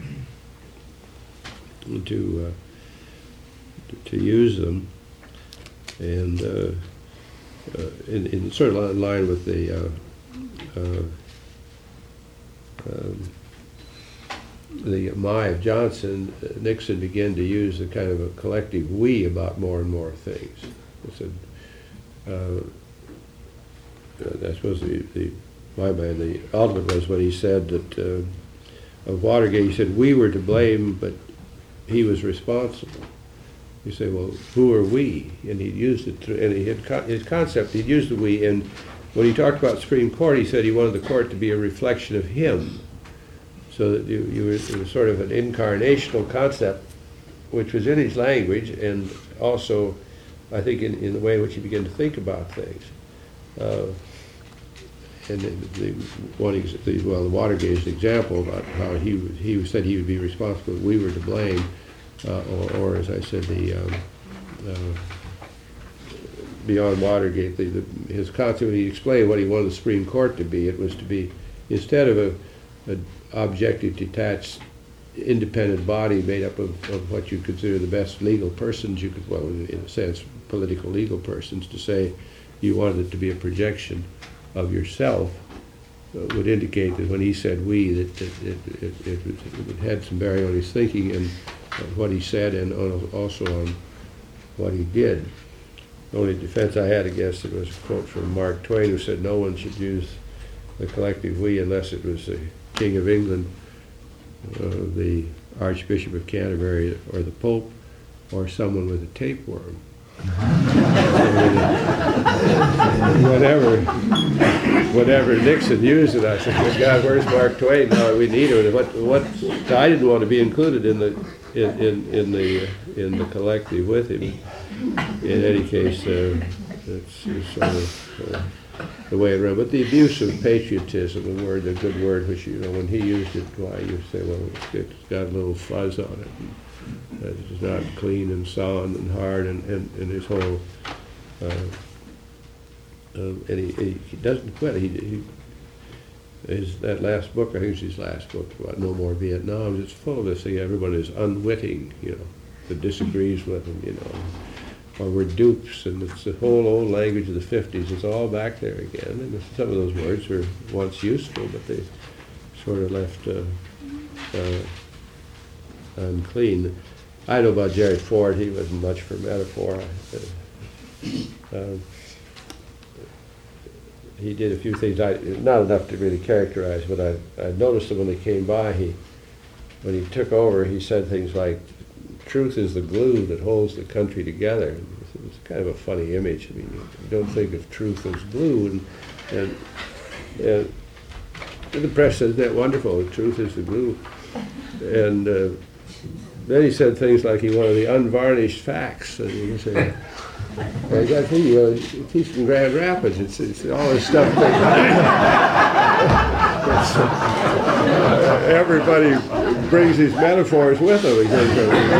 um, to, uh, to to use them, and uh, uh, in, in sort of in line with the. Uh, uh, um, the Mai of Johnson, uh, Nixon began to use a kind of a collective we about more and more things. He said, uh, I suppose the, the my man, the ultimate was when he said that uh, of Watergate, he said, we were to blame, but he was responsible. You say, well, who are we? And he used it, to, and he had co- his concept, he'd used the we, and when he talked about Supreme Court, he said he wanted the court to be a reflection of him. So that you, you were, it was sort of an incarnational concept, which was in his language, and also, I think, in, in the way in which he began to think about things. Uh, and the, the one, ex- the, well, the Watergate is an example about how he he said he would be responsible, we were to blame, uh, or, or as I said, the um, uh, beyond Watergate, the, the, his concept. When he explained what he wanted the Supreme Court to be, it was to be instead of a, a objective, detached, independent body made up of, of what you consider the best legal persons you could, well, in, in a sense, political legal persons, to say you wanted it to be a projection of yourself uh, would indicate that when he said we, that, that it, it, it, it, it had some bearing on his thinking and uh, what he said, and on, also on what he did. The only defense I had against it was a quote from Mark Twain, who said no one should use the collective we unless it was the King of England, uh, the Archbishop of Canterbury, or the Pope, or someone with a tapeworm. whenever, whenever Nixon used it, I said, "Good God, where's Mark Twain? Now we need him." What? What? I didn't want to be included in the in in, in the in the collective with him. In any case, uh, it's, it's sort of. Uh, the way it read. But the abuse of patriotism, the word, the good word, which, you know, when he used it, why you say, well, it's, it's got a little fuzz on it. And it's not clean and sound and hard, and, and, and his whole, uh, uh, and he, he, he doesn't quit. He, he his, that last book, I think it's his last book, about No More Vietnam, it's full of this thing, everybody is unwitting, you know, that disagrees with him, you know. Or we're dupes, and it's the whole old language of the fifties. It's all back there again, and some of those words were once useful, but they sort of left uh, uh, unclean. I know about Jerry Ford. He wasn't much for metaphor. Uh, uh, he did a few things, I, not enough to really characterize, but I, I noticed that when they came by, he, when he took over, he said things like, "Truth is the glue that holds the country together." It's kind of a funny image. I mean, you don't think of truth as glue, and and, and the press says, "Isn't that wonderful? Truth is the glue." And uh, then he said things like he wanted the unvarnished facts. And he said, I got to you, uh, he's from Grand Rapids. It's, it's all this stuff. uh, everybody brings these metaphors with them. Because,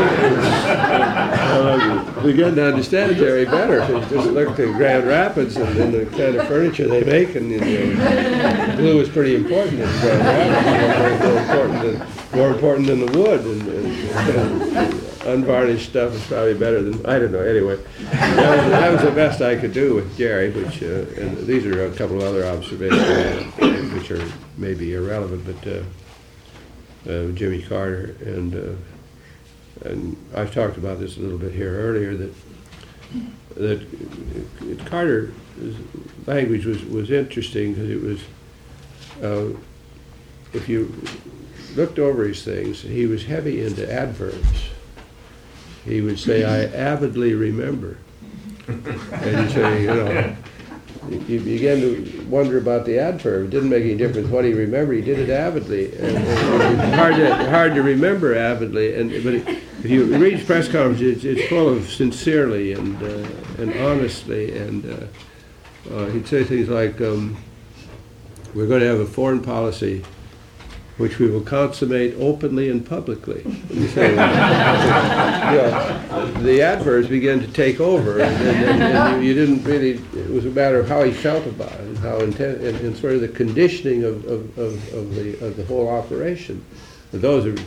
uh, begin to understand Jerry better. So just look to Grand Rapids and, and the kind of furniture they make, and you know, glue is pretty important in Grand Rapids. More important than more important than the wood, and, and, and unvarnished stuff is probably better than, I don't know. Anyway, that was, that was the best I could do with Jerry. Which uh, and these are a couple of other observations which are maybe irrelevant, but uh, uh, Jimmy Carter and. Uh, And I've talked about this a little bit here earlier, that that Carter's language was, was interesting because it was, uh, if you looked over his things, he was heavy into adverbs. He would say, "I avidly remember." And you say, you know, you began to wonder about the adverb. It didn't make any difference what he remembered. He did it avidly. And, and it's hard to, hard to remember avidly. And but it, if you read his press conferences, it's, it's full of sincerely and uh, and honestly. And uh, uh, he'd say things like, um, "We're going to have a foreign policy which we will consummate openly and publicly." And so, you know, the adverbs began to take over, and, and, and you, you didn't really, it was a matter of how he felt about it, and how intent, and, and sort of the conditioning of, of, of, of, the, of the whole operation. And those are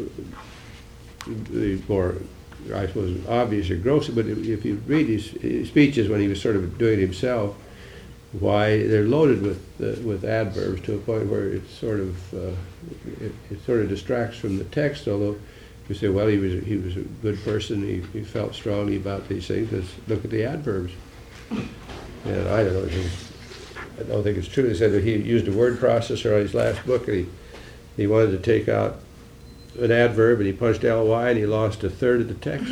the more, I suppose, obvious or gross, but if you read his, his speeches when he was sort of doing it himself, why they're loaded with uh, with adverbs to a point where it's sort of uh, it, it sort of distracts from the text. Although you say, well, he was he was a good person. He, he felt strongly about these things. Let's look at the adverbs. And I don't know. I don't think it's true. They said that he used a word processor on his last book, and he he wanted to take out an adverb, and he punched L Y, and he lost a third of the text.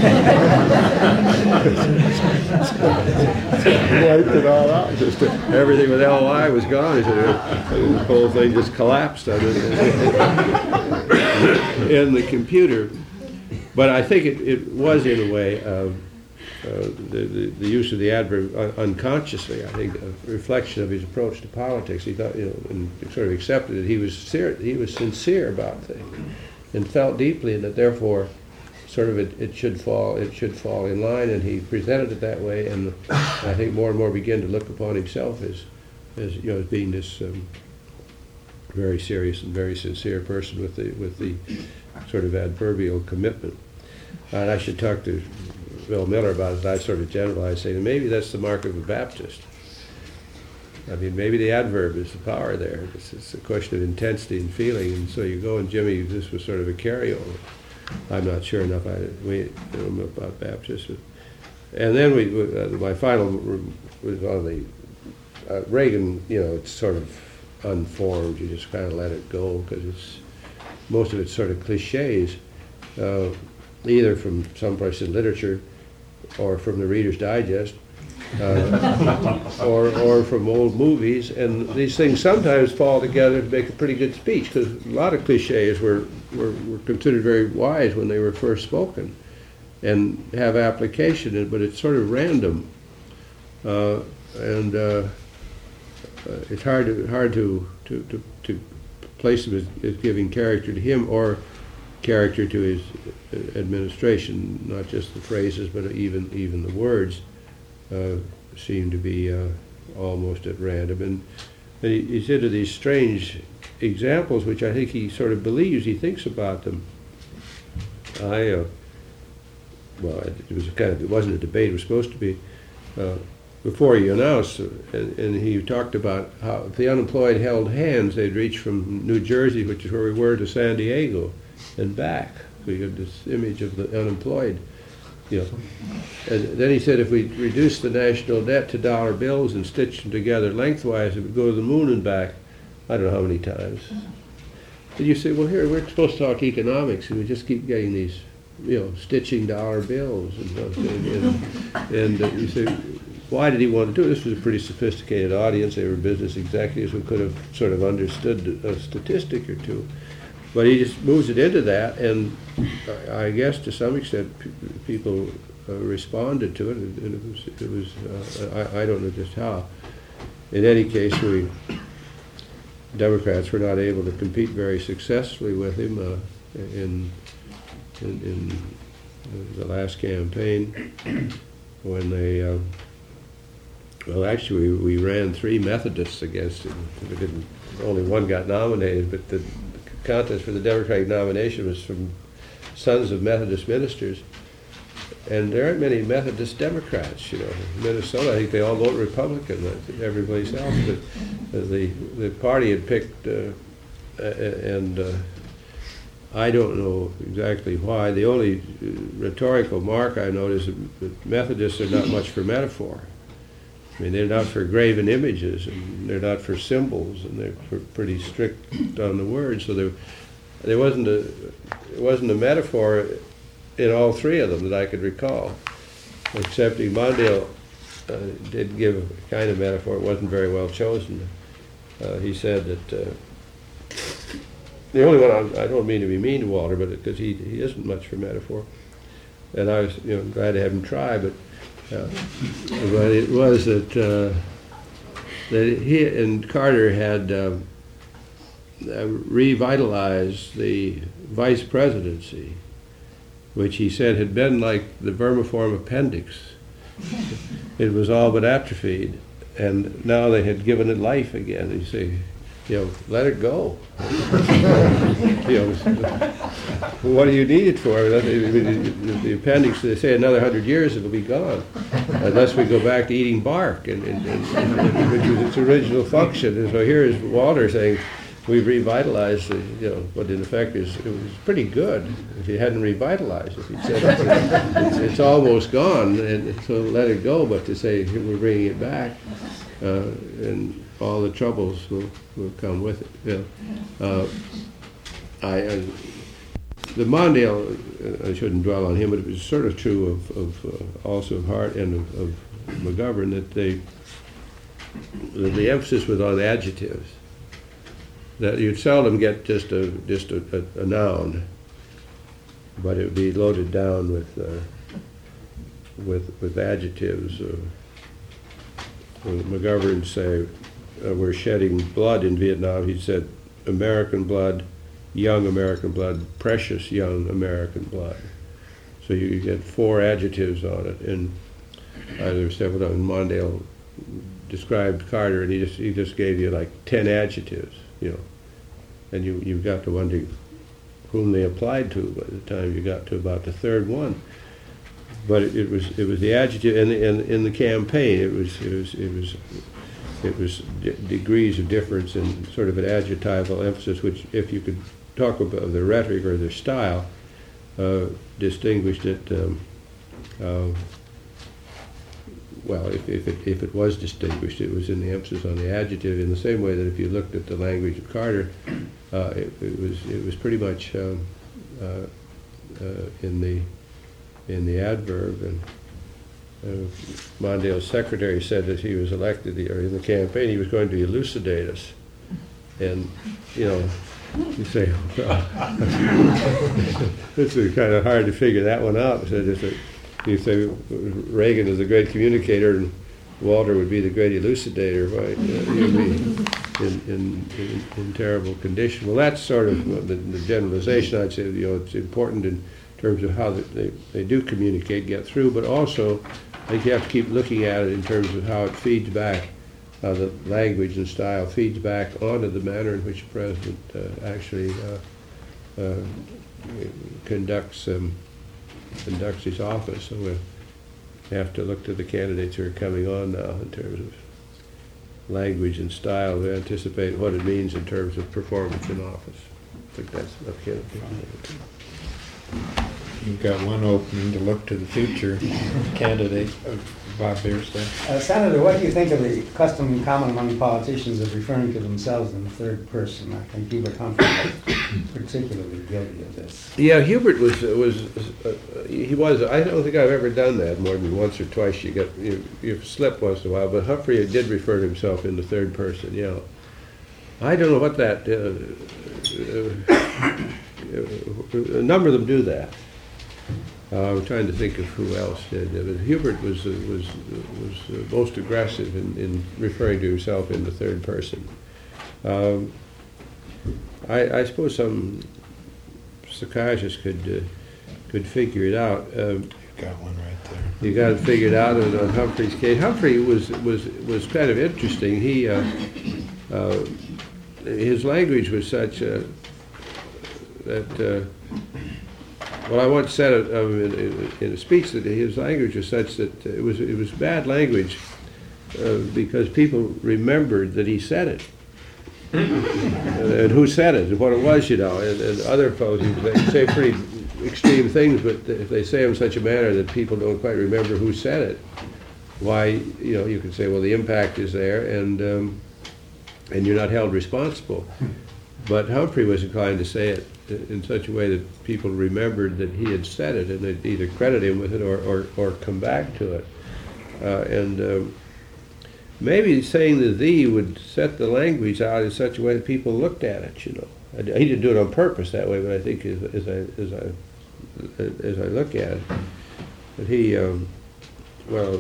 Wiped it all out. Just uh, everything with L Y was gone. He said, uh, the whole thing just collapsed on it in the computer. But I think it, it was, in a way, uh, uh, the, the the use of the adverb un- unconsciously. I think a reflection of his approach to politics. He thought, you know, and sort of accepted that he was ser- he was sincere about things, and felt deeply, and that therefore, sort of it, it should fall it should fall in line, and he presented it that way. And I think more and more began to look upon himself as, as you know, as being this um, very serious and very sincere person with the with the sort of adverbial commitment. And I should talk to Bill Miller about it. I sort of generalize, saying maybe that's the mark of a Baptist. I mean, maybe the adverb is the power there. It's, it's a question of intensity and feeling. And so you go, and Jimmy, this was sort of a carryover. I'm not sure enough I, we know about Baptists. And then we, uh, my final was on the, uh, Reagan, you know, it's sort of unformed. You just kind of let it go because it's, most of it's sort of cliches, uh, either from someplace in literature or from the Reader's Digest. Uh, or or from old movies, and these things sometimes fall together to make a pretty good speech, because a lot of cliches were, were, were considered very wise when they were first spoken and have application, but it's sort of random. Uh, and uh, uh, it's hard to hard to to, to, to place him as, as giving character to him or character to his administration. Not just the phrases, but even even the words uh, seem to be uh, almost at random. And, and he, he's into these strange examples, which I think he sort of believes. He thinks about them. I. Uh, Well, it was a kind of, it wasn't a debate, it was supposed to be, uh, before he announced, uh, and, and he talked about how if the unemployed held hands, they'd reach from New Jersey, which is where we were, to San Diego and back. So you have this image of the unemployed, you know. And then he said if we reduced the national debt to dollar bills and stitched them together lengthwise, it would go to the moon and back, I don't know how many times. And you say, well, here, we're supposed to talk economics, and we just keep getting these, you know, stitching dollar bills and and, and uh, you say, why did he want to do it? This was a pretty sophisticated audience. They were business executives who could have sort of understood a statistic or two. But he just moves it into that, and I guess to some extent p- people uh, responded to it, and it was, it was uh, I, I don't know just how. In any case, we Democrats were not able to compete very successfully with him uh, in In, in the last campaign, when they, uh, well, actually, we, we ran three Methodists against him. We didn't, only one got nominated, but the contest for the Democratic nomination was from sons of Methodist ministers. And there aren't many Methodist Democrats, you know. In Minnesota, I think they all vote Republican, like everybody else. But the the party had picked, uh, and. Uh, I don't know exactly why. The only rhetorical mark I notice is that Methodists are not much for metaphor. I mean, they're not for graven images, and they're not for symbols, and they're for pretty strict on the words. So there, there wasn't a, it wasn't a metaphor in all three of them that I could recall, excepting Mondale uh, did give a kind of metaphor. It wasn't very well chosen. Uh, he said that. Uh, The only one, I, I don't mean to be mean to Walter, but because he he isn't much for metaphor, and I was you know glad to have him try, but uh, but it was that uh, that he and Carter had uh, uh, revitalized the vice presidency, which he said had been like the vermiform appendix. It was all but atrophied, and now they had given it life again. You see. You know, let it go. You know, what do you need it for? The, the appendix, they say another hundred years it'll be gone, unless we go back to eating bark, and, and, and, and which was its original function. And so here is Walter saying, we've revitalized, the, you know, what in effect is, it was pretty good if he hadn't revitalized it. He said it's, it's, it's almost gone, and so let it go, but to say we're bringing it back, uh, and all the troubles will, will come with it. Yeah. Uh, I, I the Mondale, I shouldn't dwell on him, but it was sort of true of, of uh, also of Hart and of, of McGovern, that they that the emphasis was on adjectives. That you'd seldom get just a just a, a, a noun, but it would be loaded down with uh, with with adjectives. Uh, McGovern say, Uh, we're shedding blood in Vietnam. He said, American blood, young American blood, precious young American blood. So you get four adjectives on it. And uh, there were several of them. Mondale described Carter, and he just he just gave you like ten adjectives, you know. And you you got to wonder whom they applied to by the time you got to about the third one. But it, it was it was the adjective, and in, in, in the campaign it was it was it was. It was d- degrees of difference in sort of an adjectival emphasis, which, if you could talk about the rhetoric or the style, uh, distinguished it. Um, uh, well, if, if it if it was distinguished, it was in the emphasis on the adjective. In the same way that if you looked at the language of Carter, uh, it, it was it was pretty much um, uh, uh, in the in the adverb. And Uh, Mondale's secretary said that he was elected, or in the campaign, he was going to elucidate us. And, you know, you say, well, it's kind of hard to figure that one out. So just a, you say Reagan is a great communicator, and Walter would be the great elucidator, right? Uh, you'd be in, in, in, in terrible condition. Well, that's sort of the, the generalization. I'd say, you know, it's important in terms of how they, they do communicate, get through, but also I think you have to keep looking at it in terms of how it feeds back, how the language and style feeds back onto the manner in which the president uh, actually uh, uh, conducts um, conducts his office. So we have to look to the candidates who are coming on now in terms of language and style to anticipate what it means in terms of performance in office. I think that's enough kind of thing. You've got one opening to look to the future candidate of Bob Bierstadt. Uh, Senator, what do you think of the custom common among politicians of referring to themselves in the third person? I think Hubert Humphrey was particularly guilty of this. Yeah, Hubert was was uh, he was. I don't think I've ever done that more than once or twice. You get you, you slip once in a while, but Humphrey did refer to himself in the third person. Yeah, I don't know what that. Uh, uh, a number of them do that. Uh, I'm trying to think of who else did. But Hubert was uh, was was uh, most aggressive in, in referring to himself in the third person. Um, I, I suppose some psychiatrists could uh, could figure it out. Um, You've got one right there. You got it figured out in, on Humphrey's case. Humphrey was was was kind of interesting. He uh, uh, his language was such uh, that. Uh, Well, I once said it, um, in, in, in a speech that his language was such that it was it was bad language uh, because people remembered that he said it, and, and who said it, and what it was, you know. And, and other folks, they say pretty extreme things, but if they say them in such a manner that people don't quite remember who said it, why, you know, you can say, well, the impact is there, and um, and you're not held responsible. But Humphrey was inclined to say it in such a way that people remembered that he had said it, and they'd either credit him with it or, or, or come back to it. Uh, and um, maybe saying the thee would set the language out in such a way that people looked at it, you know. I, he didn't do it on purpose that way, but I think as, as, I, as, I, as I look at it, that he, um, well,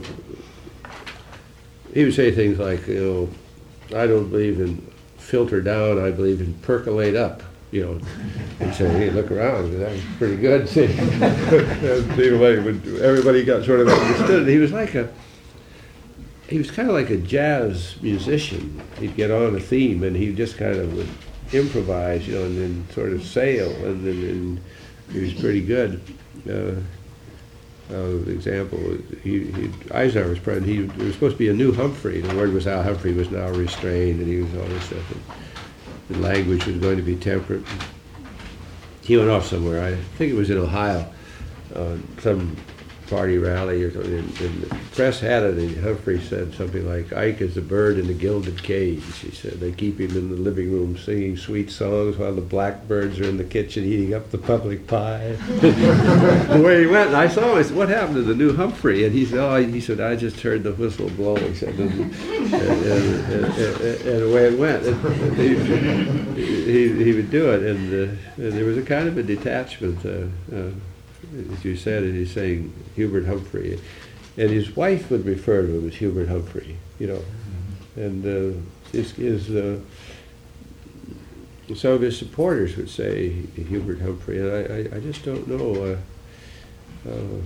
he would say things like, you know, I don't believe in filter down, I believe in percolate up. You know, and say, hey, look around, that was pretty good. See, everybody got sort of understood. He was like a, he was kind of like a jazz musician. He'd get on a theme and he just kind of would improvise, you know, and then sort of sail, and then and he was pretty good. Uh, uh, example, he, he, Eisenhower was president. He there was supposed to be a new Humphrey. The word was how Humphrey was now restrained, and he was all this stuff. And, the language was going to be temperate. He went off somewhere. I think it was in Ohio, uh, some party rally or something. And, and the press had it, and Humphrey said something like, "Ike is a bird in a gilded cage." He said, "They keep him in the living room singing sweet songs while the blackbirds are in the kitchen eating up the public pie." Where he went, and I saw him. I said, "What happened to the new Humphrey?" And he said, "Oh," he said, "I just heard the whistle blow." He said, and, and, and, and, and away it went. And he, he, he would do it, and, uh, and there was a kind of a detachment. Uh, uh, As you said, and he's saying Hubert Humphrey, and his wife would refer to him as Hubert Humphrey, you know, and uh, his, his uh, some of his supporters would say Hubert Humphrey, and I, I, I just don't know uh, uh,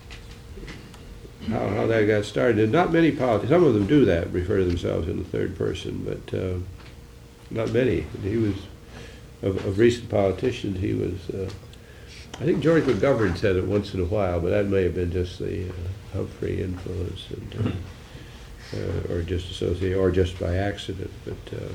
how how that got started. And not many politicians, some of them do that, refer to themselves in the third person, but uh, not many. He was of, of recent politicians. He was. Uh, I think George McGovern said it once in a while, but that may have been just the uh, Humphrey influence, and, uh, uh, or just associated, or just by accident. But uh,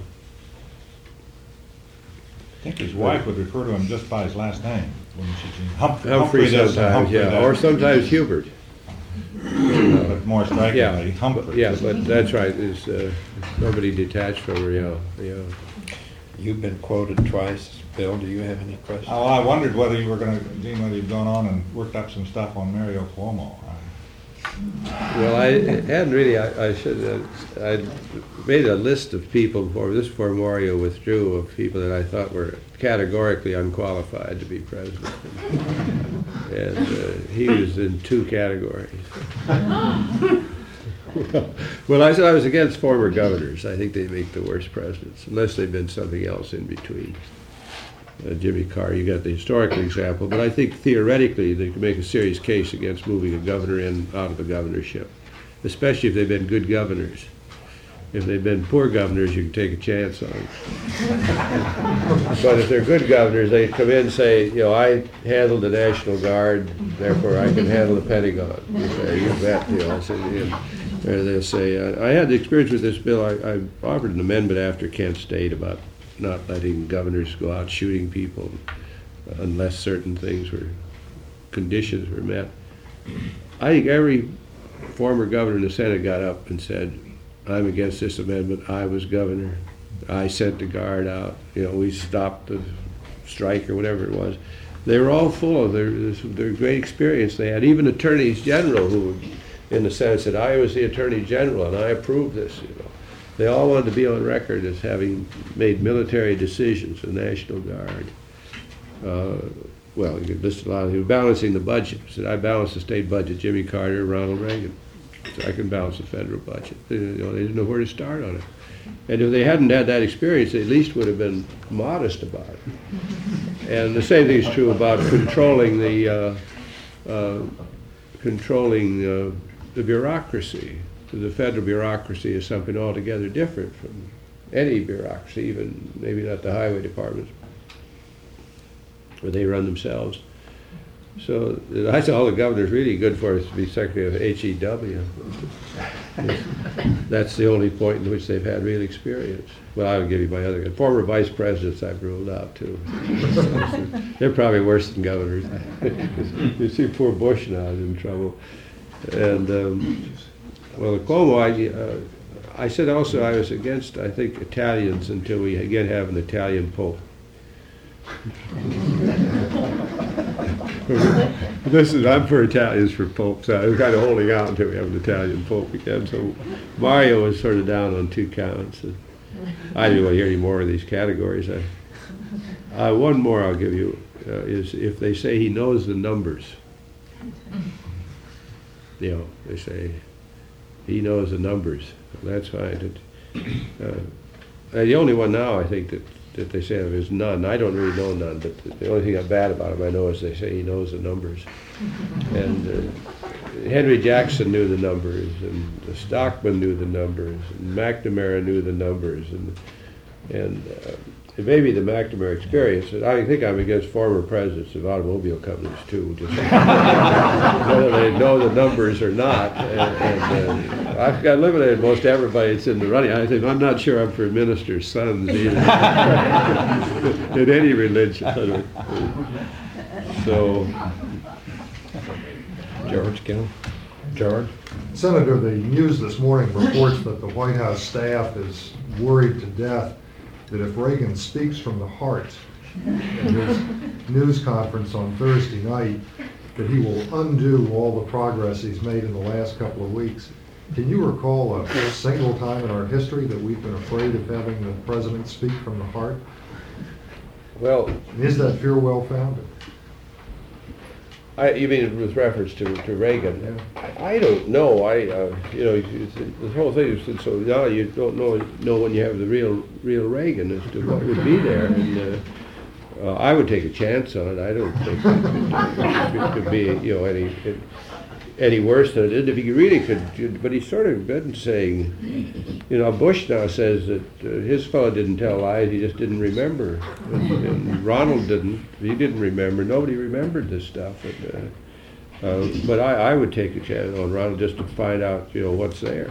I think his wife would refer to him just by his last name, wouldn't she? Humphrey, Humphrey this, sometimes, Humphrey yeah, that. or sometimes Hubert. But more strikingly, Yeah, Humphrey. but, yeah, but that's right. Is uh, nobody detached from her? Yeah, yeah. You've been quoted twice. Bill, do you have any questions? Oh, I wondered whether you were going to, Gene, whether you'd gone on and worked up some stuff on Mario Cuomo. Well, I hadn't really. I, I should. Uh, I made a list of people before this before Mario withdrew, of people that I thought were categorically unqualified to be president, and uh, he was in two categories. Well, I said I was against former governors. I think they make the worst presidents, unless they've been something else in between. Uh, Jimmy Carter, you got the historical example, but I think theoretically they can make a serious case against moving a governor in out of the governorship, especially if they've been good governors. If they've been poor governors, you can take a chance on them. But if they're good governors, they come in and say, you know, I handled the National Guard, therefore I can handle the Pentagon. You say, you bet, you know. I said, you know, or they'll say, uh, I had the experience with this bill. I, I offered an amendment after Kent State about not letting governors go out shooting people unless certain things were, conditions were met. I think every former governor in the Senate got up and said, I'm against this amendment. I was governor. I sent the Guard out. You know, we stopped the strike or whatever it was. They were all full of their, their great experience they had. Even attorneys general who in the Senate said, I was the attorney general and I approved this. You know, they all wanted to be on record as having made military decisions, the National Guard. Uh, well, you could list a lot of things. Balancing the budget. Said, I balanced the state budget. Jimmy Carter, Ronald Reagan. So I can balance the federal budget. You know, they didn't know where to start on it. And if they hadn't had that experience, they at least would have been modest about it. And the same thing is true about controlling the uh, uh, controlling uh, the bureaucracy. The federal bureaucracy is something altogether different from any bureaucracy, even maybe not the highway departments, where they run themselves. So I said all the governor's really good for is to be secretary of H E W. That's the only point in which they've had real experience. Well, I would give you my other, former vice presidents I've ruled out too. They're probably worse than governors. You see poor Bush now is in trouble. And um, well, Cuomo, I, uh, I said also I was against, I think, Italians until we again have an Italian Pope. This is, I'm for Italians for popes. I was kind of holding out until we have an Italian pope again. So Mario was sort of down on two counts. And I didn't want to hear any more of these categories. I, uh, one more I'll give you uh, is if they say he knows the numbers. You know, they say he knows the numbers. That's fine. It, uh, the only one now I think that that they say of is none. I don't really know none, but the only thing that's bad about him I know is they say he knows the numbers. And uh, Henry Jackson knew the numbers, and Stockman knew the numbers, and McNamara knew the numbers, and and uh, it may be the McNamara experience. And I think I'm against former presidents of automobile companies too, just whether they know the numbers or not. And, and uh, I've got eliminated most everybody that's in the running. I think I'm not sure I'm for ministers' sons either, in any religion. So, George Gill. George? Senator, the news this morning reports that the White House staff is worried to death that if Reagan speaks from the heart in his news conference on Thursday night, that he will undo all the progress he's made in the last couple of weeks. Can you recall a single time in our history that we've been afraid of having the president speak from the heart? Well, And is that fear well founded? I, you mean with reference to, to Reagan? I, I don't know. I uh, you know it's, it's, the whole thing is so now you don't know know when you have the real real Reagan as to what would be there. And uh, uh, I would take a chance on it. I don't think it, it could be you know any it, any worse than it is. If he really could, but he's sort of been saying, you know, Bush now says that uh, his fellow didn't tell lies. He just didn't remember. And, and Ronald didn't. He didn't remember. Nobody remembered this stuff. And, uh, uh, but I, I would take a chance on Ronald just to find out, you know, what's there.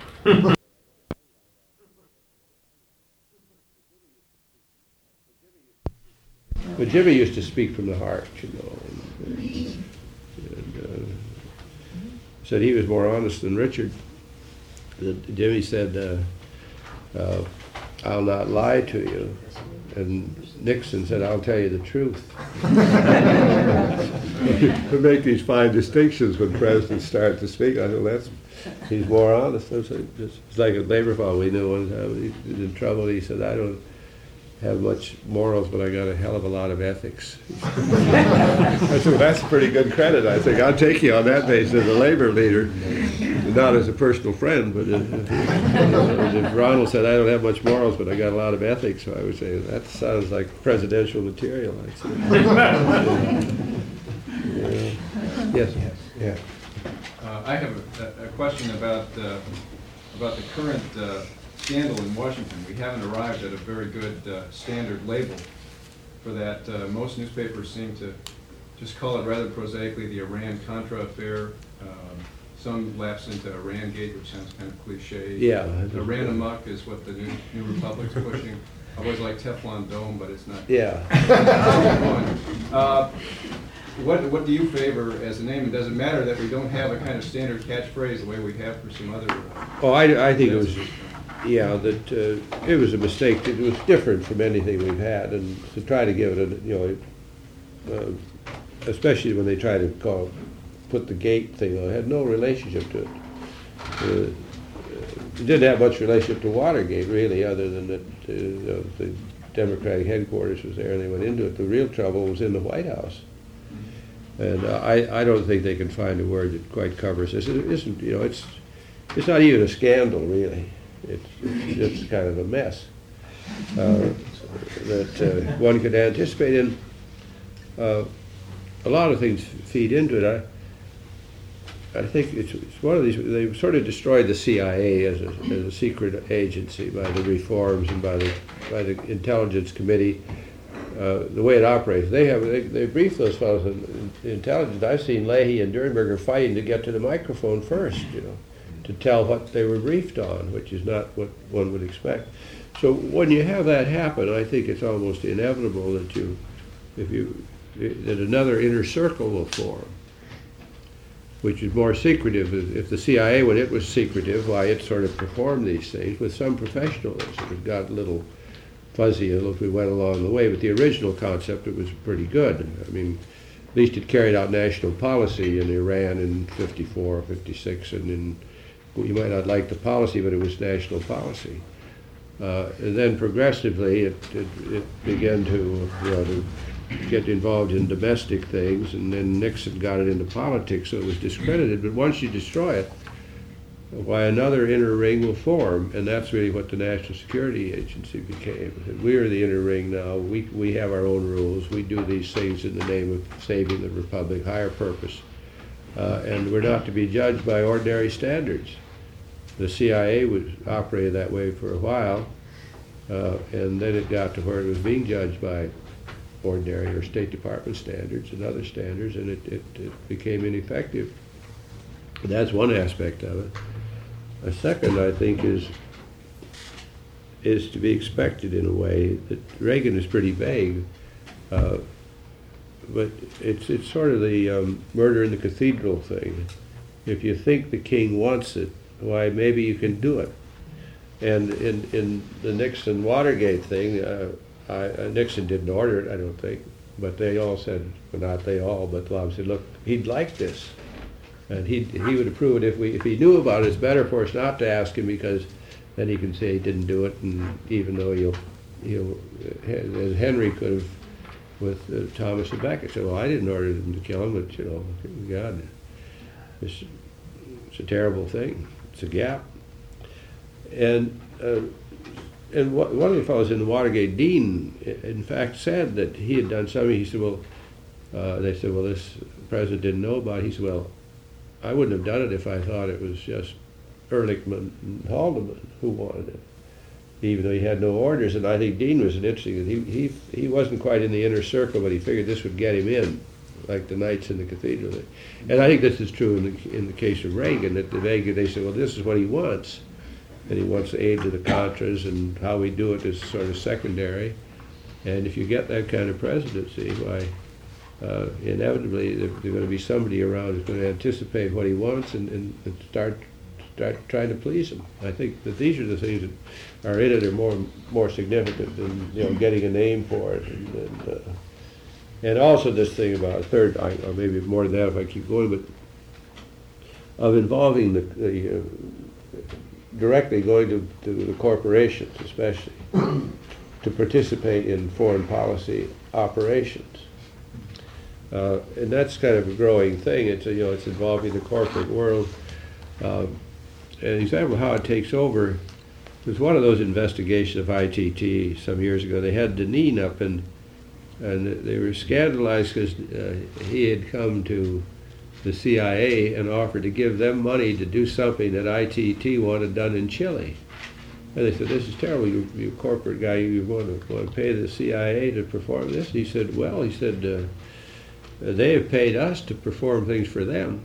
But Jimmy used to speak from the heart, you know. And, and, uh, said he was more honest than Richard. Jimmy said, uh, uh, I'll not lie to you. And Nixon said, I'll tell you the truth. We make these fine distinctions when presidents start to speak. I know that's, he's more honest. It's like a labor fellow we knew one time. He was in trouble. He said, I don't have much morals, but I got a hell of a lot of ethics. I said, well, that's pretty good credit. I think I'll take you on that basis as a labor leader. And not as a personal friend, but if, if Ronald said, I don't have much morals, but I got a lot of ethics, so I would say, that sounds like presidential material, I'd say. Yeah. Yes? Yeah. Uh, I have a, a question about, uh, about the current uh, scandal in Washington. We haven't arrived at a very good uh, standard label for that. Uh, most newspapers seem to just call it rather prosaically the Iran-Contra affair. Um, some lapse into Iran-gate, which sounds kind of cliche. Yeah. Iran amok is what the New, New Republic's pushing. I always like Teflon Dome, but it's not. Yeah. uh, what, what do you favor as a name? And does it matter that we don't have a kind of standard catchphrase the way we have for some other? Uh, oh, I, I think it was, yeah, that uh, it was a mistake. It was different from anything we've had, and to try to give it a, you know, uh, especially when they try to call, put the gate thing on, it had no relationship to it. Uh, it didn't have much relationship to Watergate, really, other than that uh, you know, the Democratic headquarters was there and they went into it. The real trouble was in the White House. And uh, I, I don't think they can find a word that quite covers this. It isn't, you know, it's, it's not even a scandal, really. It's, it's just kind of a mess uh, that uh, one could anticipate. And uh, a lot of things feed into it. I, I think it's, it's one of these, they sort of destroyed the C I A as a, as a secret agency by the reforms and by the, by the Intelligence Committee. Uh, the way it operates, they have they, they brief those fellows in, in intelligence. I've seen Leahy and Durenberger fighting to get to the microphone first, you know, to tell what they were briefed on, which is not what one would expect. So when you have that happen, I think it's almost inevitable that you, if you, that another inner circle will form, which is more secretive. If the C I A, when it was secretive, why it sort of performed these things with some professionalism. It got a little fuzzy as we went along the way, but the original concept, it was pretty good. I mean, at least it carried out national policy in Iran in fifty-four, fifty-six, and in, you might not like the policy, but it was national policy. Uh, and then progressively, it, it, it began to, you know, to get involved in domestic things, and then Nixon got it into politics, so it was discredited. But once you destroy it, why, another inner ring will form, and that's really what the National Security Agency became. We are the inner ring now. We, we have our own rules. We do these things in the name of saving the Republic, higher purpose. Uh, and we're not to be judged by ordinary standards. The C I A was operated that way for a while, uh, and then it got to where it was being judged by ordinary or State Department standards and other standards, and it, it, it became ineffective. But that's one aspect of it. A second, I think, is is to be expected in a way that Reagan is pretty vague, uh, but it's it's sort of the um, murder in the cathedral thing. If you think the king wants it, why, maybe you can do it. And in in the Nixon Watergate thing, uh, I, uh, Nixon didn't order it, I don't think, but they all said, well, not they all, but Bob said, look, he'd like this. And he he would approve it if we if he knew about it. It's better for us not to ask him, because then he can say he didn't do it, and even though he'll he'll as Henry could have with uh, Thomas and Becket said, well, I didn't order them to kill him, but you know, God, it's, it's a terrible thing. It's a gap. And uh, and wh- one of the fellows in the Watergate, Dean, in fact, said that he had done something. He said, well, uh, they said, well, this president didn't know about it. He said, well, I wouldn't have done it if I thought it was just Ehrlichman and Haldeman who wanted it, even though he had no orders. And I think Dean was an interesting, he, he, he wasn't quite in the inner circle, but he figured this would get him in, like the Knights in the Cathedral. And I think this is true in the, in the case of Reagan, that the Reagan, they said, well, this is what he wants. And he wants aid to the Contras, and how we do it is sort of secondary. And if you get that kind of presidency, why, Uh, inevitably, there's going to be somebody around who's going to anticipate what he wants and, and, and start start trying to please him. I think that these are the things that are in it are more more significant than, you know, getting a name for it, and and, uh, and also this thing about third, or maybe more than that if I keep going, but of involving the, the uh, directly going to, to the corporations, especially to participate in foreign policy operations. Uh, and that's kind of a growing thing. It's, you know, it's involving the corporate world. Uh, an example of how it takes over was one of those investigations of I T T some years ago. They had Deneen up, and and they were scandalized because uh, he had come to the C I A and offered to give them money to do something that I T T wanted done in Chile. And they said, "This is terrible. You, you corporate guy, you want to, want to pay the C I A to perform this?" He said, "Well," he said, uh, "they have paid us to perform things for them."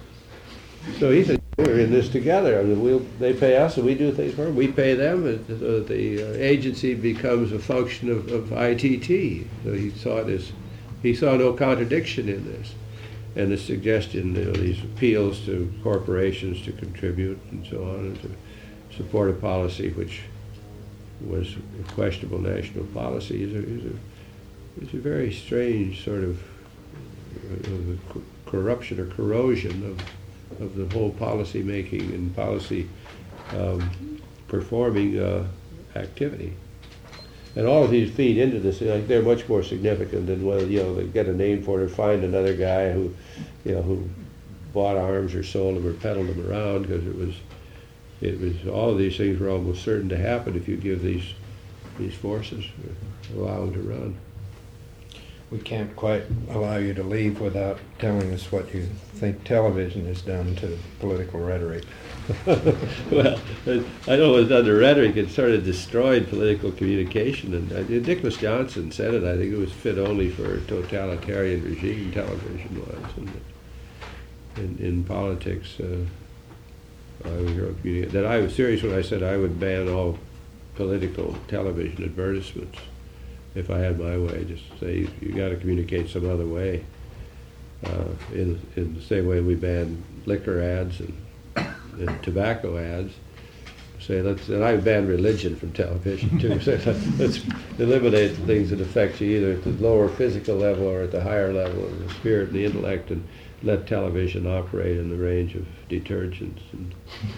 So he said, "We're in this together. I mean, we'll, they pay us and we do things for them. We pay them, and so the uh, agency becomes a function of, of I T T." So he saw this, he saw no contradiction in this. And the suggestion, you know, these appeals to corporations to contribute and so on, and to support a policy which was a questionable national policy is a, is a, is a very strange sort of, uh, of corruption or corrosion of of the whole policy making and policy um, performing uh, activity. And all of these feed into this. Like, they're much more significant than whether, you know, they get a name for it or find another guy who, you know, who bought arms or sold them or peddled them around, because it was, it was, all of these things were almost certain to happen if you give these, these forces, allow them to run. We can't quite allow you to leave without telling us what you think television has done to political rhetoric. Well, I know it's done to rhetoric. It sort of destroyed political communication. And uh, Nicholas Johnson said it. I think it was fit only for a totalitarian regime, television was. And in, in politics, uh, I was communicate that I was serious when I said I would ban all political television advertisements. If I had my way, just say you got to communicate some other way. Uh, in in the same way we ban liquor ads and, and tobacco ads. Say let's and I ban religion from television too. So let's eliminate the things that affect you either at the lower physical level or at the higher level of the spirit and the intellect, and let television operate in the range of detergents and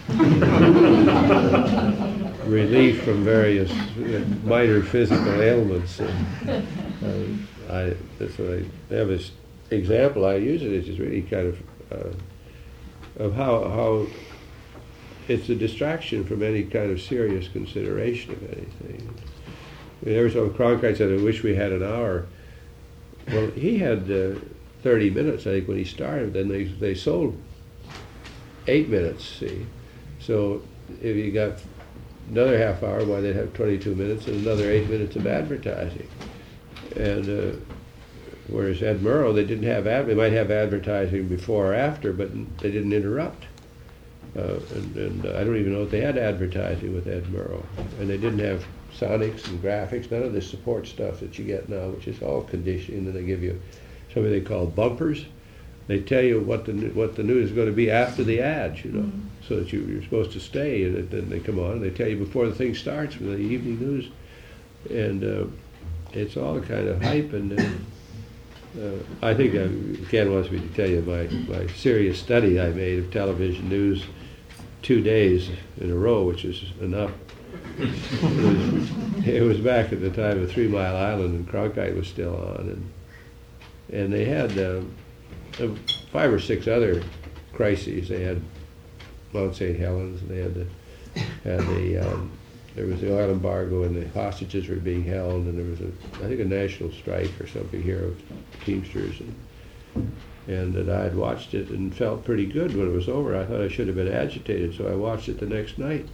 relief from various minor physical ailments. And, uh, I, that's what I have this example I use it. It's just really kind of uh, of how how it's a distraction from any kind of serious consideration of anything. I mean, every time Cronkite said, "I wish we had an hour." Well, he had uh, thirty minutes, I think, when he started. Then they they sold eight minutes. See, so if you got another half hour, why they'd have twenty-two minutes and another eight minutes of advertising. And uh, whereas Ed Murrow, they didn't have ad. They might have advertising before or after, but they didn't interrupt. Uh, and and uh, I don't even know if they had advertising with Ed Murrow, and they didn't have sonics and graphics, none of the support stuff that you get now, which is all conditioning. And they give you something they call bumpers. They tell you what the what the news is going to be after the ads, you know, mm-hmm. so that you, you're supposed to stay. And then they come on and they tell you before the thing starts with the evening news, and uh, it's all kind of hype. And uh, uh, I think uh, Ken wants me to tell you my my serious study I made of television news, two days in a row, which is enough. It was, it was back at the time of Three Mile Island, and Cronkite was still on, and and they had uh, uh, five or six other crises. They had Mount Saint Helens, and they had the had the um, there was the oil embargo, and the hostages were being held, and there was a I think a national strike or something here of Teamsters, and and that I had watched it and felt pretty good when it was over. I thought I should have been agitated, so I watched it the next night.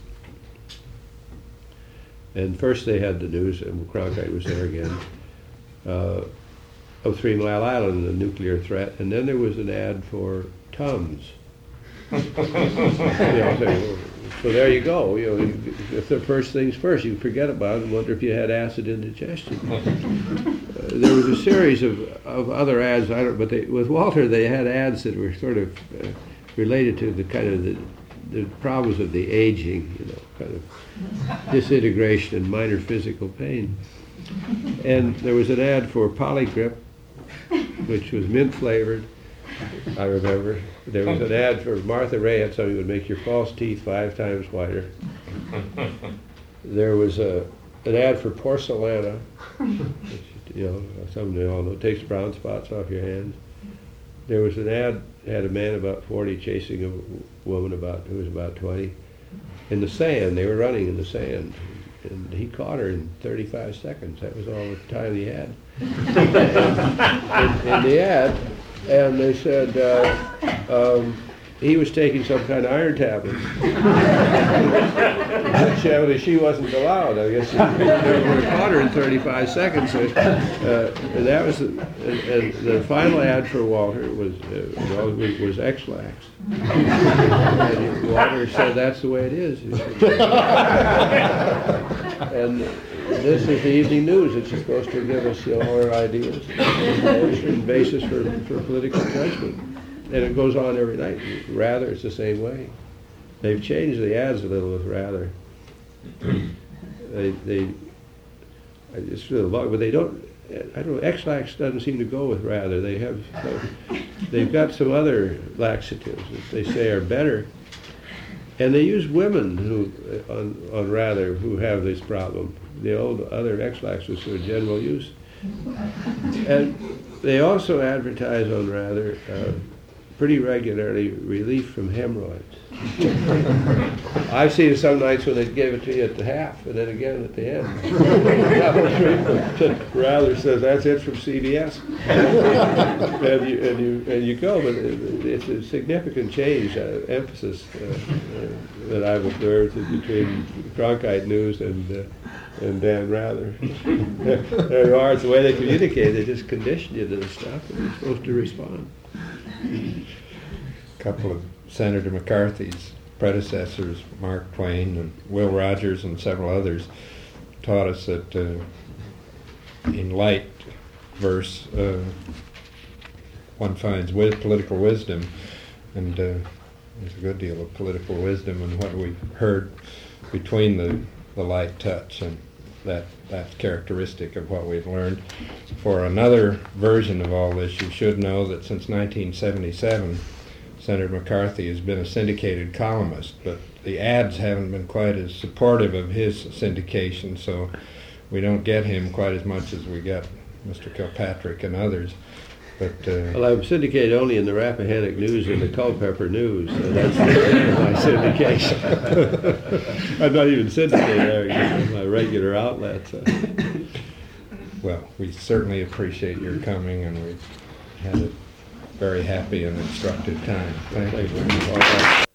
And first they had the news, and Cronkite was there again, uh, of Three Mile Island, the nuclear threat, and then there was an ad for Tums. You know, so, so there you go. You know, if the first things first, you forget about it and wonder if you had acid indigestion. Uh, there was a series of, of other ads. I don't, but they, with Walter, they had ads that were sort of uh, related to the kind of the, the problems of the aging, you know, kind of disintegration and minor physical pain. And there was an ad for Polygrip, which was mint flavored, I remember. There was an ad for Martha Ray had something that would make your false teeth five times whiter. There was a an ad for Porcelana, which, you know, some of you all know, takes brown spots off your hands. There was an ad, had a man about forty chasing a woman about who was about twenty. in the sand. They were running in the sand. And he caught her in thirty-five seconds. That was all the time he had. in, in the ad, and they said uh, um, he was taking some kind of iron tablets. Evidently, she wasn't allowed. I guess they would have caught her in thirty-five seconds. So, uh, and that was, the, and, and the final ad for Walter was uh, was, was X-Lax. And Walter said, "That's the way it is." And this is the evening news. It's supposed to give us, you know, our ideas and basis for, for political judgment. And it goes on every night. Rather, it's the same way. They've changed the ads a little with Rather. they, they, it's really long, but they don't, I don't know, X-Lax doesn't seem to go with Rather. They have, they've got some other laxatives that they say are better. And they use women who, on, on Rather, who have this problem. The old other X-Lax was for general use. And they also advertise on Rather uh, pretty regularly relief from hemorrhoids. I've seen it some nights when they give it to you at the half, and then again at the end. Rather says that's it from C B S, and you and you and you go, but it's a significant change, uh, emphasis uh, uh, that I've observed between Cronkite News and uh, and Dan Rather. There you are. It's the way they communicate. They just condition you to this stuff, and you're supposed to respond. A couple of Senator McCarthy's predecessors, Mark Twain and Will Rogers and several others, taught us that uh, in light verse uh, one finds with political wisdom, and uh, there's a good deal of political wisdom in what we've heard between the, the light touch, and that that's characteristic of what we've learned. For another version of all this, you should know that since nineteen seventy-seven, Senator McCarthy has been a syndicated columnist, but the ads haven't been quite as supportive of his syndication, so we don't get him quite as much as we got Mister Kilpatrick and others. But uh, well, I'm syndicated only in the Rappahannock News and the Culpeper News, so that's my syndication. I'm not even syndicated there, it's my regular outlet. So. Well, we certainly appreciate your coming, and we've had a very happy and instructive time. Thank you very much.